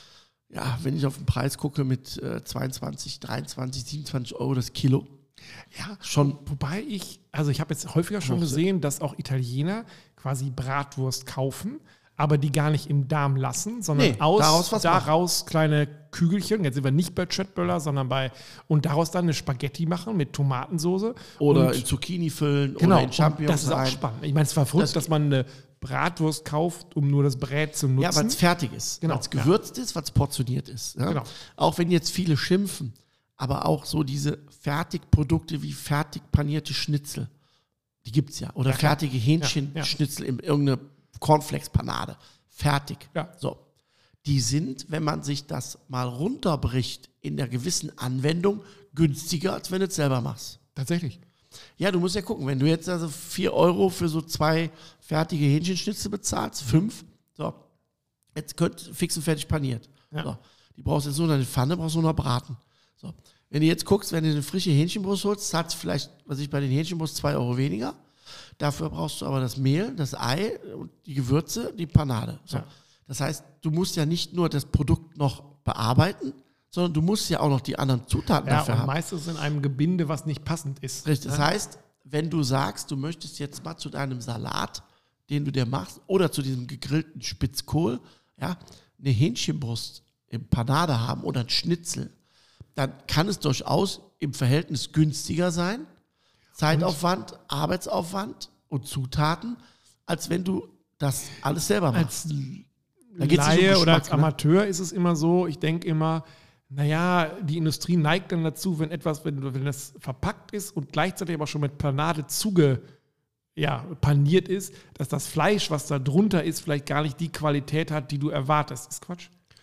ja, wenn ich auf den Preis gucke, mit äh, zweiundzwanzig, dreiundzwanzig, siebenundzwanzig Euro das Kilo. Ja, Schon. wobei ich, also ich habe jetzt häufiger schon Noch gesehen, dass auch Italiener quasi Bratwurst kaufen, aber die gar nicht im Darm lassen, sondern Nee, aus, daraus was daraus kleine Kügelchen, jetzt sind wir nicht bei Chatböller, sondern bei, und daraus dann eine Spaghetti machen mit Tomatensoße. Oder und, in Zucchini füllen genau, oder in und Champignons das ist auch rein. spannend. Ich meine, es war verrückt, Das- dass man eine Bratwurst kauft, um nur das Brät zu nutzen. Ja, weil es fertig ist, Genau, weil es gewürzt ist, weil es portioniert ist. Ja? Genau. Auch wenn jetzt viele schimpfen, aber auch so diese Fertigprodukte wie fertig panierte Schnitzel, die gibt es ja. Oder Ja, klar. fertige Ja, Hähnchenschnitzel in irgendeine Cornflakes-Panade. Fertig. Ja. So. Die sind, wenn man sich das mal runterbricht, in der gewissen Anwendung günstiger, als wenn du es selber machst. Tatsächlich. Ja, du musst ja gucken, wenn du jetzt also vier Euro für so zwei fertige Hähnchenschnitzel bezahlst, fünf, so, jetzt könnt fix und fertig paniert. Ja. So, die brauchst du jetzt nur noch eine Pfanne, brauchst du nur noch braten. So. Wenn du jetzt guckst, wenn du eine frische Hähnchenbrust holst, zahlst du vielleicht, was ich bei den Hähnchenbrust, zwei Euro weniger. Dafür brauchst du aber das Mehl, das Ei, und die Gewürze, die Panade. So. Ja. Das heißt, du musst ja nicht nur das Produkt noch bearbeiten, sondern du musst ja auch noch die anderen Zutaten Ja, dafür und haben. meistens in einem Gebinde, was nicht passend ist. Richtig. Das Ja. heißt, wenn du sagst, du möchtest jetzt mal zu deinem Salat, den du dir machst, oder zu diesem gegrillten Spitzkohl, ja, eine Hähnchenbrust im Panade haben oder ein Schnitzel, dann kann es durchaus im Verhältnis günstiger sein, Zeitaufwand, Arbeitsaufwand und Zutaten, als wenn du das alles selber machst. Als Da geht's nicht um Laie oder als Geschmack, ne? Amateur ist es immer so, ich denke immer, naja, die Industrie neigt dann dazu, wenn etwas, wenn, wenn das verpackt ist und gleichzeitig aber schon mit Panade zuge, ja, paniert ist, dass das Fleisch, was da drunter ist, vielleicht gar nicht die Qualität hat, die du erwartest. Ist Quatsch?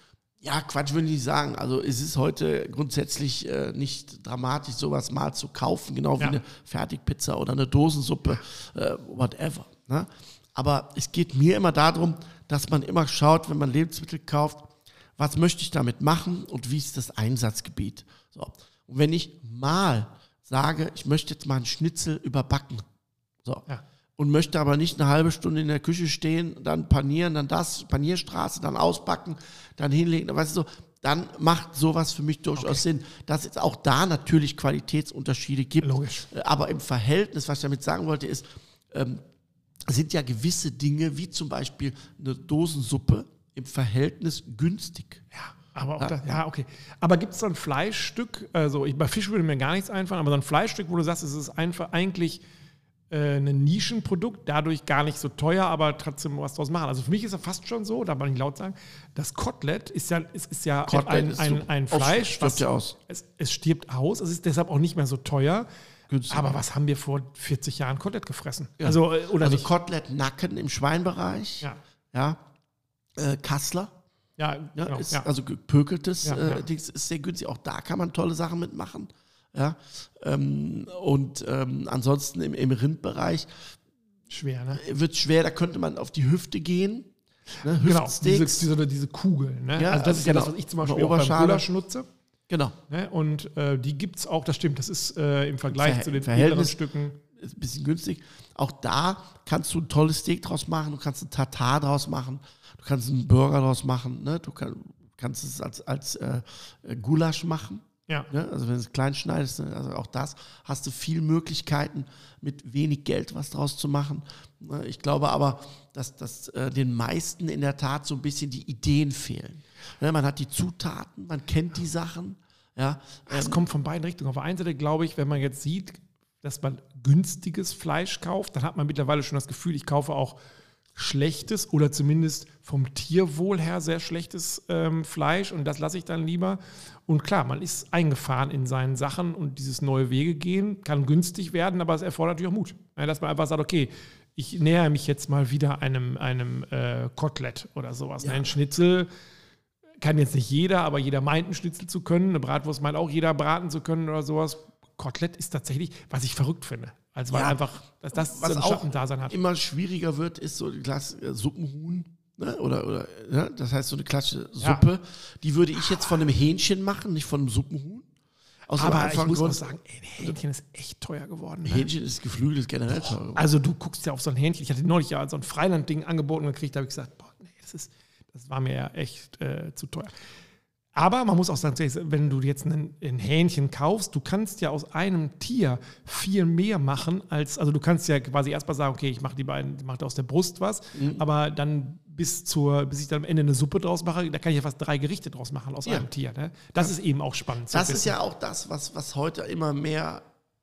Ja, Quatsch würde ich nicht sagen. Also es ist heute grundsätzlich äh, nicht dramatisch, sowas mal zu kaufen, genau wie Ja. eine Fertigpizza oder eine Dosensuppe, äh, whatever. Ne? Aber es geht mir immer darum, dass man immer schaut, wenn man Lebensmittel kauft, was möchte ich damit machen und wie ist das Einsatzgebiet. So. Und wenn ich mal sage, ich möchte jetzt mal einen Schnitzel überbacken, so. Ja. Und möchte aber nicht eine halbe Stunde in der Küche stehen, dann panieren, dann das, Panierstraße, dann ausbacken, dann hinlegen, weißt du so, dann macht sowas für mich durchaus Okay. Sinn, dass es auch da natürlich Qualitätsunterschiede gibt. Logisch. Aber im Verhältnis, was ich damit sagen wollte, ist, ähm, sind ja gewisse Dinge, wie zum Beispiel eine Dosensuppe, im Verhältnis günstig. Ja, aber auch Ja. das, ja, okay. Aber gibt es so ein Fleischstück, also ich, bei Fisch würde mir gar nichts einfallen, aber so ein Fleischstück, wo du sagst, es ist einfach eigentlich äh, ein Nischenprodukt, dadurch gar nicht so teuer, aber trotzdem was draus machen. Also für mich ist es fast schon so, darf man nicht laut sagen, das Kotelett ist ja, es ist ja Kotelett ein, ist ein, so- ein aus- Fleisch, stirbt ja aus. Es, es stirbt aus, es ist deshalb auch nicht mehr so teuer. Günstig. Aber was haben wir vor vierzig Jahren Kotelett gefressen? Ja. Also, äh, oder Also nicht? Kotelett-Nacken im Schweinbereich, Ja, ja. Äh, Kassler. ja, Ja, genau, ist, ja. Also gepökeltes Ja, äh, ja. Dings ist sehr günstig. Auch da kann man tolle Sachen mitmachen. Ja? Ähm, und ähm, ansonsten im, im Rindbereich Schwer, ne? wird schwer, da könnte man auf die Hüfte gehen. Ne? Genau, diese, Hüftsteaks. diese, diese Kugeln. Ne? Ja, also das ist ja genau. das, was ich zum Eine Beispiel auch beim Oberschale. Gulasch nutze. Genau. Ne? Und äh, die gibt es auch, das stimmt, das ist äh, im Vergleich Ver- zu den Verhältnis- mittleren Stücken. Ist ein bisschen günstig. Auch da kannst du ein tolles Steak draus machen, du kannst ein Tartar draus machen, du kannst einen Burger draus machen, ne? Du kann, kannst es als, als äh, Gulasch machen. Ja. Ne? Also wenn du es klein schneidest, ne? Also auch das hast du viel Möglichkeiten, mit wenig Geld was draus zu machen. Ne? Ich glaube aber, dass, dass äh, den meisten in der Tat so ein bisschen die Ideen fehlen. Ne? Man hat die Zutaten, man kennt die Sachen. Ja? Es Ähm, kommt von beiden Richtungen. Auf der einen Seite glaube ich, wenn man jetzt sieht, dass man günstiges Fleisch kauft, dann hat man mittlerweile schon das Gefühl, ich kaufe auch schlechtes oder zumindest vom Tierwohl her sehr schlechtes ähm, Fleisch und das lasse ich dann lieber. Und klar, man ist eingefahren in seinen Sachen und dieses neue Wege gehen kann günstig werden, aber es erfordert natürlich auch Mut. Ja, dass man einfach sagt, okay, ich nähere mich jetzt mal wieder einem, einem äh, Kotelett oder sowas. Ja. Ein Schnitzel kann jetzt nicht jeder, aber jeder meint, einen Schnitzel zu können. Eine Bratwurst meint auch jeder, braten zu können oder sowas. Kotelett ist tatsächlich, was ich verrückt finde. Also weil Ja, einfach, dass das was so ein auch Schattendasein hat. immer schwieriger wird, ist so ein Glas äh, Suppenhuhn. Ne? Oder, oder ne? Das heißt, so eine klassische Suppe, die würde ich jetzt von einem Hähnchen machen, nicht von einem Suppenhuhn. Aus dem Aber ich einfachen muss auch Grund, sagen, ey, ein Hähnchen ist echt teuer geworden. Ne? Hähnchen ist geflügelt generell teuer geworden. Also du guckst ja auf so ein Hähnchen. Ich hatte neulich ja so ein Freiland-Ding angeboten gekriegt, da habe ich gesagt, boah, nee, das, ist, das war mir ja echt äh, zu teuer. Aber man muss auch sagen, wenn du jetzt ein, ein Hähnchen kaufst, du kannst ja aus einem Tier viel mehr machen als, also du kannst ja quasi erstmal sagen, okay, ich mache die beiden, ich mache aus der Brust was, Mhm. aber dann bis zur, bis ich dann am Ende eine Suppe draus mache, da kann ich ja fast drei Gerichte draus machen aus Ja. einem Tier. Ne? Das ist eben auch spannend. zu Das ist wissen. ja auch das, was, was heute immer mehr,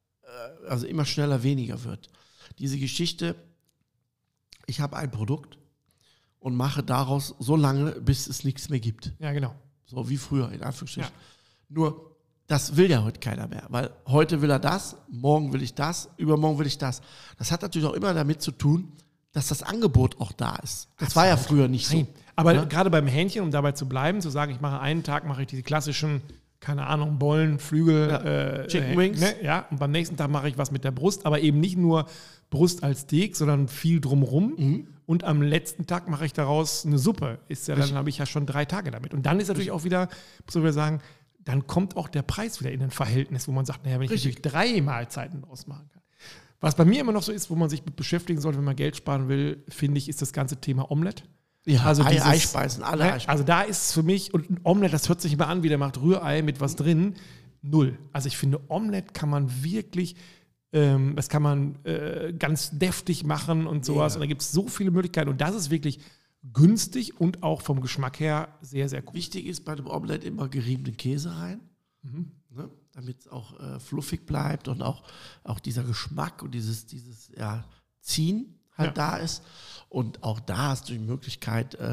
äh, also immer schneller weniger wird. Diese Geschichte, ich habe ein Produkt und mache daraus so lange, bis es nichts mehr gibt. Ja, genau. So wie früher, in Anführungsstrichen. Ja. Nur, das will ja heute keiner mehr, weil heute will er das, morgen will ich das, übermorgen will ich das. Das hat natürlich auch immer damit zu tun, dass das Angebot auch da ist. Das war ja früher nicht Nein. so. Aber Ja? gerade beim Hähnchen, um dabei zu bleiben, zu sagen, ich mache einen Tag, mache ich diese klassischen, keine Ahnung, Bollen, Flügel, Ja. äh, Chicken äh, Wings. Ne? Ja, und beim nächsten Tag mache ich was mit der Brust, aber eben nicht nur Brust als Steak, sondern viel drumrum. Mhm. Und am letzten Tag mache ich daraus eine Suppe. Ist ja, dann Richtig. habe ich ja schon drei Tage damit. Und dann ist natürlich auch wieder, muss man wieder sagen, dann kommt auch der Preis wieder in ein Verhältnis, wo man sagt, naja, wenn ich Richtig. natürlich drei Mahlzeiten draus machen kann. Was bei mir immer noch so ist, wo man sich mit beschäftigen sollte, wenn man Geld sparen will, finde ich, ist das ganze Thema Omelette. Ja, Also Ei, dieses- Eispeisen, alle Ne? Eispeisen. Also da ist für mich, und ein Omelette, das hört sich immer an, wie der macht Rührei mit was drin, null. Also ich finde, Omelette kann man wirklich, ähm, das kann man äh, ganz deftig machen und sowas. Ja. Und da gibt es so viele Möglichkeiten. Und das ist wirklich günstig und auch vom Geschmack her sehr, sehr cool. Wichtig ist bei dem Omelette immer geriebenen Käse rein, Mhm. ne? Damit es auch äh, fluffig bleibt und auch, auch dieser Geschmack und dieses, dieses ja, Ziehen halt Ja. da ist. Und auch da hast du die Möglichkeit, äh,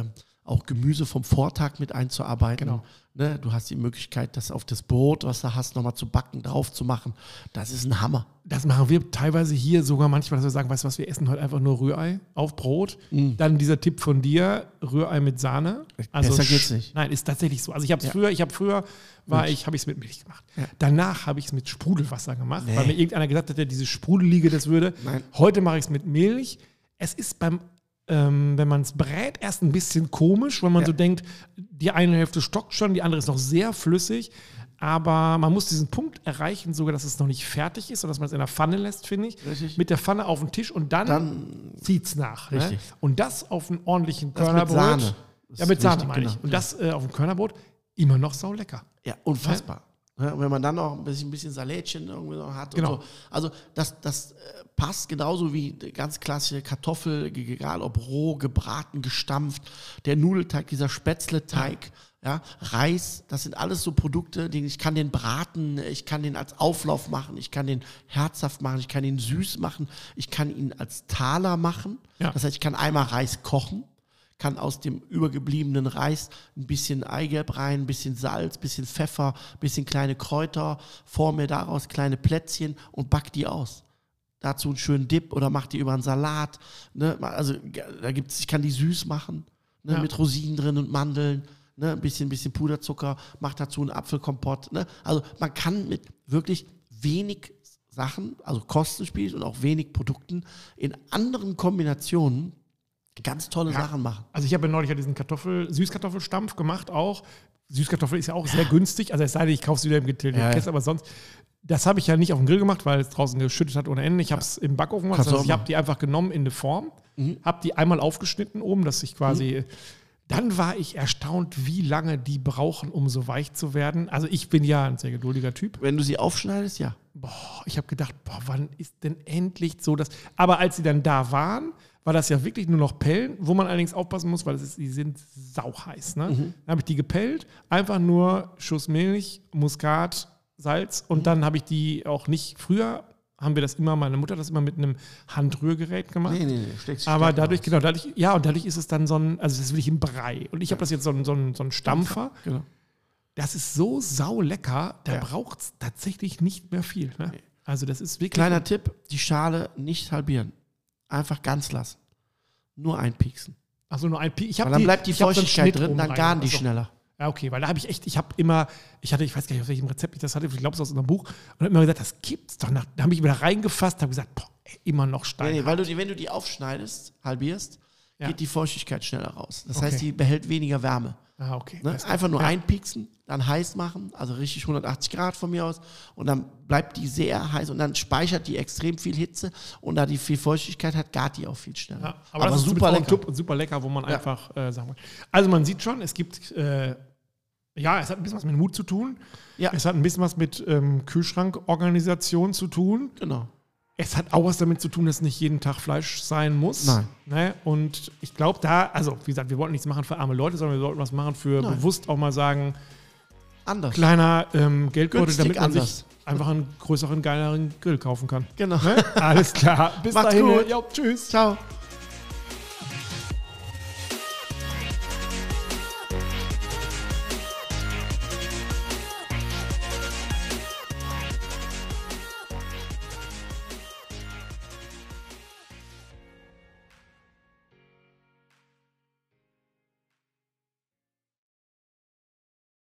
auch Gemüse vom Vortag mit einzuarbeiten. Genau. Ne? Du hast die Möglichkeit, das auf das Brot, was du hast, nochmal zu backen, drauf zu machen. Das ist ein Hammer. Das machen wir teilweise hier sogar manchmal, dass wir sagen, weißt du was, wir essen heute einfach nur Rührei auf Brot. Mm. Dann dieser Tipp von dir, Rührei mit Sahne. Also Besser geht's nicht. Nein, ist tatsächlich so. Also ich habe es Ja. früher, ich habe früher, war Milch. ich, habe ich es mit Milch gemacht. Ja. Danach habe ich es mit Sprudelwasser gemacht, Nee. weil mir irgendeiner gesagt hat, der diese Sprudelige das würde. Nein. Heute mache ich es mit Milch. Es ist beim, ähm, wenn man es brät, erst ein bisschen komisch, weil man Ja. so denkt, die eine Hälfte stockt schon, die andere ist noch sehr flüssig. Aber man muss diesen Punkt erreichen, sogar, dass es noch nicht fertig ist, sondern dass man es in der Pfanne lässt, finde ich. Richtig. Mit der Pfanne auf den Tisch und dann, Dann zieht es nach. Ne? Richtig. Und das auf einen ordentlichen Das mit Körnerbrot. Sahne. Das Ja, ist mit Sahne wichtig, meine ich. genau. Und das äh, auf dem Körnerbrot immer noch sau lecker. Ja, unfassbar. Ja, und wenn man dann noch ein bisschen, ein bisschen Salätchen irgendwie noch hat Genau. und so. Also das, das äh, passt genauso wie die ganz klassische Kartoffel, ge- egal ob roh, gebraten, gestampft, der Nudelteig, dieser Spätzleteig, ja, Reis, das sind alles so Produkte, die ich kann den braten, ich kann den als Auflauf machen, ich kann den herzhaft machen, ich kann ihn süß machen, ich kann ihn als Taler machen. Ja. Das heißt, ich kann einmal Reis kochen, kann aus dem übergebliebenen Reis ein bisschen Eigelb rein, ein bisschen Salz, ein bisschen Pfeffer, ein bisschen kleine Kräuter, forme mir daraus kleine Plätzchen und back die aus. Dazu einen schönen Dip oder mach die über einen Salat. Ne? Also da gibt's, ich kann die süß machen, ne? Ja. Mit Rosinen drin und Mandeln, ne? Ein bisschen, bisschen Puderzucker, mach dazu einen Apfelkompott. Ne? Also man kann mit wirklich wenig Sachen, also kostenspielig und auch wenig Produkten in anderen Kombinationen ganz tolle Ja. Sachen machen. Also ich habe ja neulich ja diesen Kartoffel, Süßkartoffelstampf gemacht auch. Süßkartoffel ist ja auch sehr günstig. Also es sei denn, ich kaufe es wieder im getilgten Ja, ja. Kessel, aber sonst, das habe ich ja nicht auf dem Grill gemacht, weil es draußen geschüttet hat ohne Ende. Ich habe es im Backofen gemacht. Kannst du Also auch ich habe machen. die einfach genommen in eine Form, Mhm. habe die einmal aufgeschnitten oben, dass ich quasi... Dann war ich erstaunt, wie lange die brauchen, um so weich zu werden. Also ich bin ja ein sehr geduldiger Typ. Wenn du sie aufschneidest, ja. Boah, ich habe gedacht, boah, wann ist denn endlich so das? Aber als sie dann da waren, war das ja wirklich nur noch Pellen, wo man allerdings aufpassen muss, weil das ist, die sind sauheiß. Ne? Dann habe ich die gepellt, einfach nur Schuss Milch, Muskat, Salz und dann habe ich die auch nicht, früher haben wir das immer, meine Mutter hat das immer mit einem Handrührgerät gemacht. Nee, nee, nee. Schlägst Aber stärker dadurch, aus. genau, dadurch, ja, und dadurch ist es dann so ein, also das will ich im Brei. Und ich habe das jetzt so ein, so ein, so ein Stampfer. Genau. Das ist so saulecker, da Ja. braucht es tatsächlich nicht mehr viel. Ne? Also das ist wirklich... Kleiner Tipp, die Schale nicht halbieren. Einfach ganz lassen. Nur einpieksen. Also nur ein Pi. Ich hab Weil dann die, bleibt die ich hab so einen Feuchtigkeit Schnitt drin, oben dann rein. garen die Achso. schneller. Ja, okay, weil da habe ich echt, ich habe immer, ich hatte, ich weiß gar nicht, auf welchem Rezept ich das hatte, ich glaube, es ist aus unserem Buch, und habe immer gesagt, das gibt's doch. Nach, da habe ich wieder reingefasst, habe gesagt, boah, ey, immer noch Nee, steil. nee, weil du die, wenn du die aufschneidest, halbierst, Ja. geht die Feuchtigkeit schneller raus. Das Okay. heißt, die behält weniger Wärme. Ah, okay. Ne? Alles klar. Einfach nur Ja. einpieksen, dann heiß machen, also richtig hundertachtzig Grad von mir aus, und dann bleibt die sehr heiß und dann speichert die extrem viel Hitze und da die viel Feuchtigkeit hat, gart die auch viel schneller. Ja, aber, das ist super mit lecker. Top und super lecker, wo man Ja. einfach äh, sagen will. Also man sieht schon, es gibt, äh, ja, es hat ein bisschen was mit Mut zu tun. Ja. Es hat ein bisschen was mit ähm, Kühlschrankorganisation zu tun. Genau. Es hat auch was damit zu tun, dass nicht jeden Tag Fleisch sein muss. Nein. Ne? Und ich glaube, da, also wie gesagt, wir wollten nichts machen für arme Leute, sondern wir sollten was machen für Nein. bewusst auch mal sagen, Anders. kleiner ähm, Geldbeutel, Günstig damit man anders. sich einfach einen größeren, geileren Grill kaufen kann. Genau. Ne? Alles klar. Bis Macht's dahin. gut. Ja, tschüss. Ciao.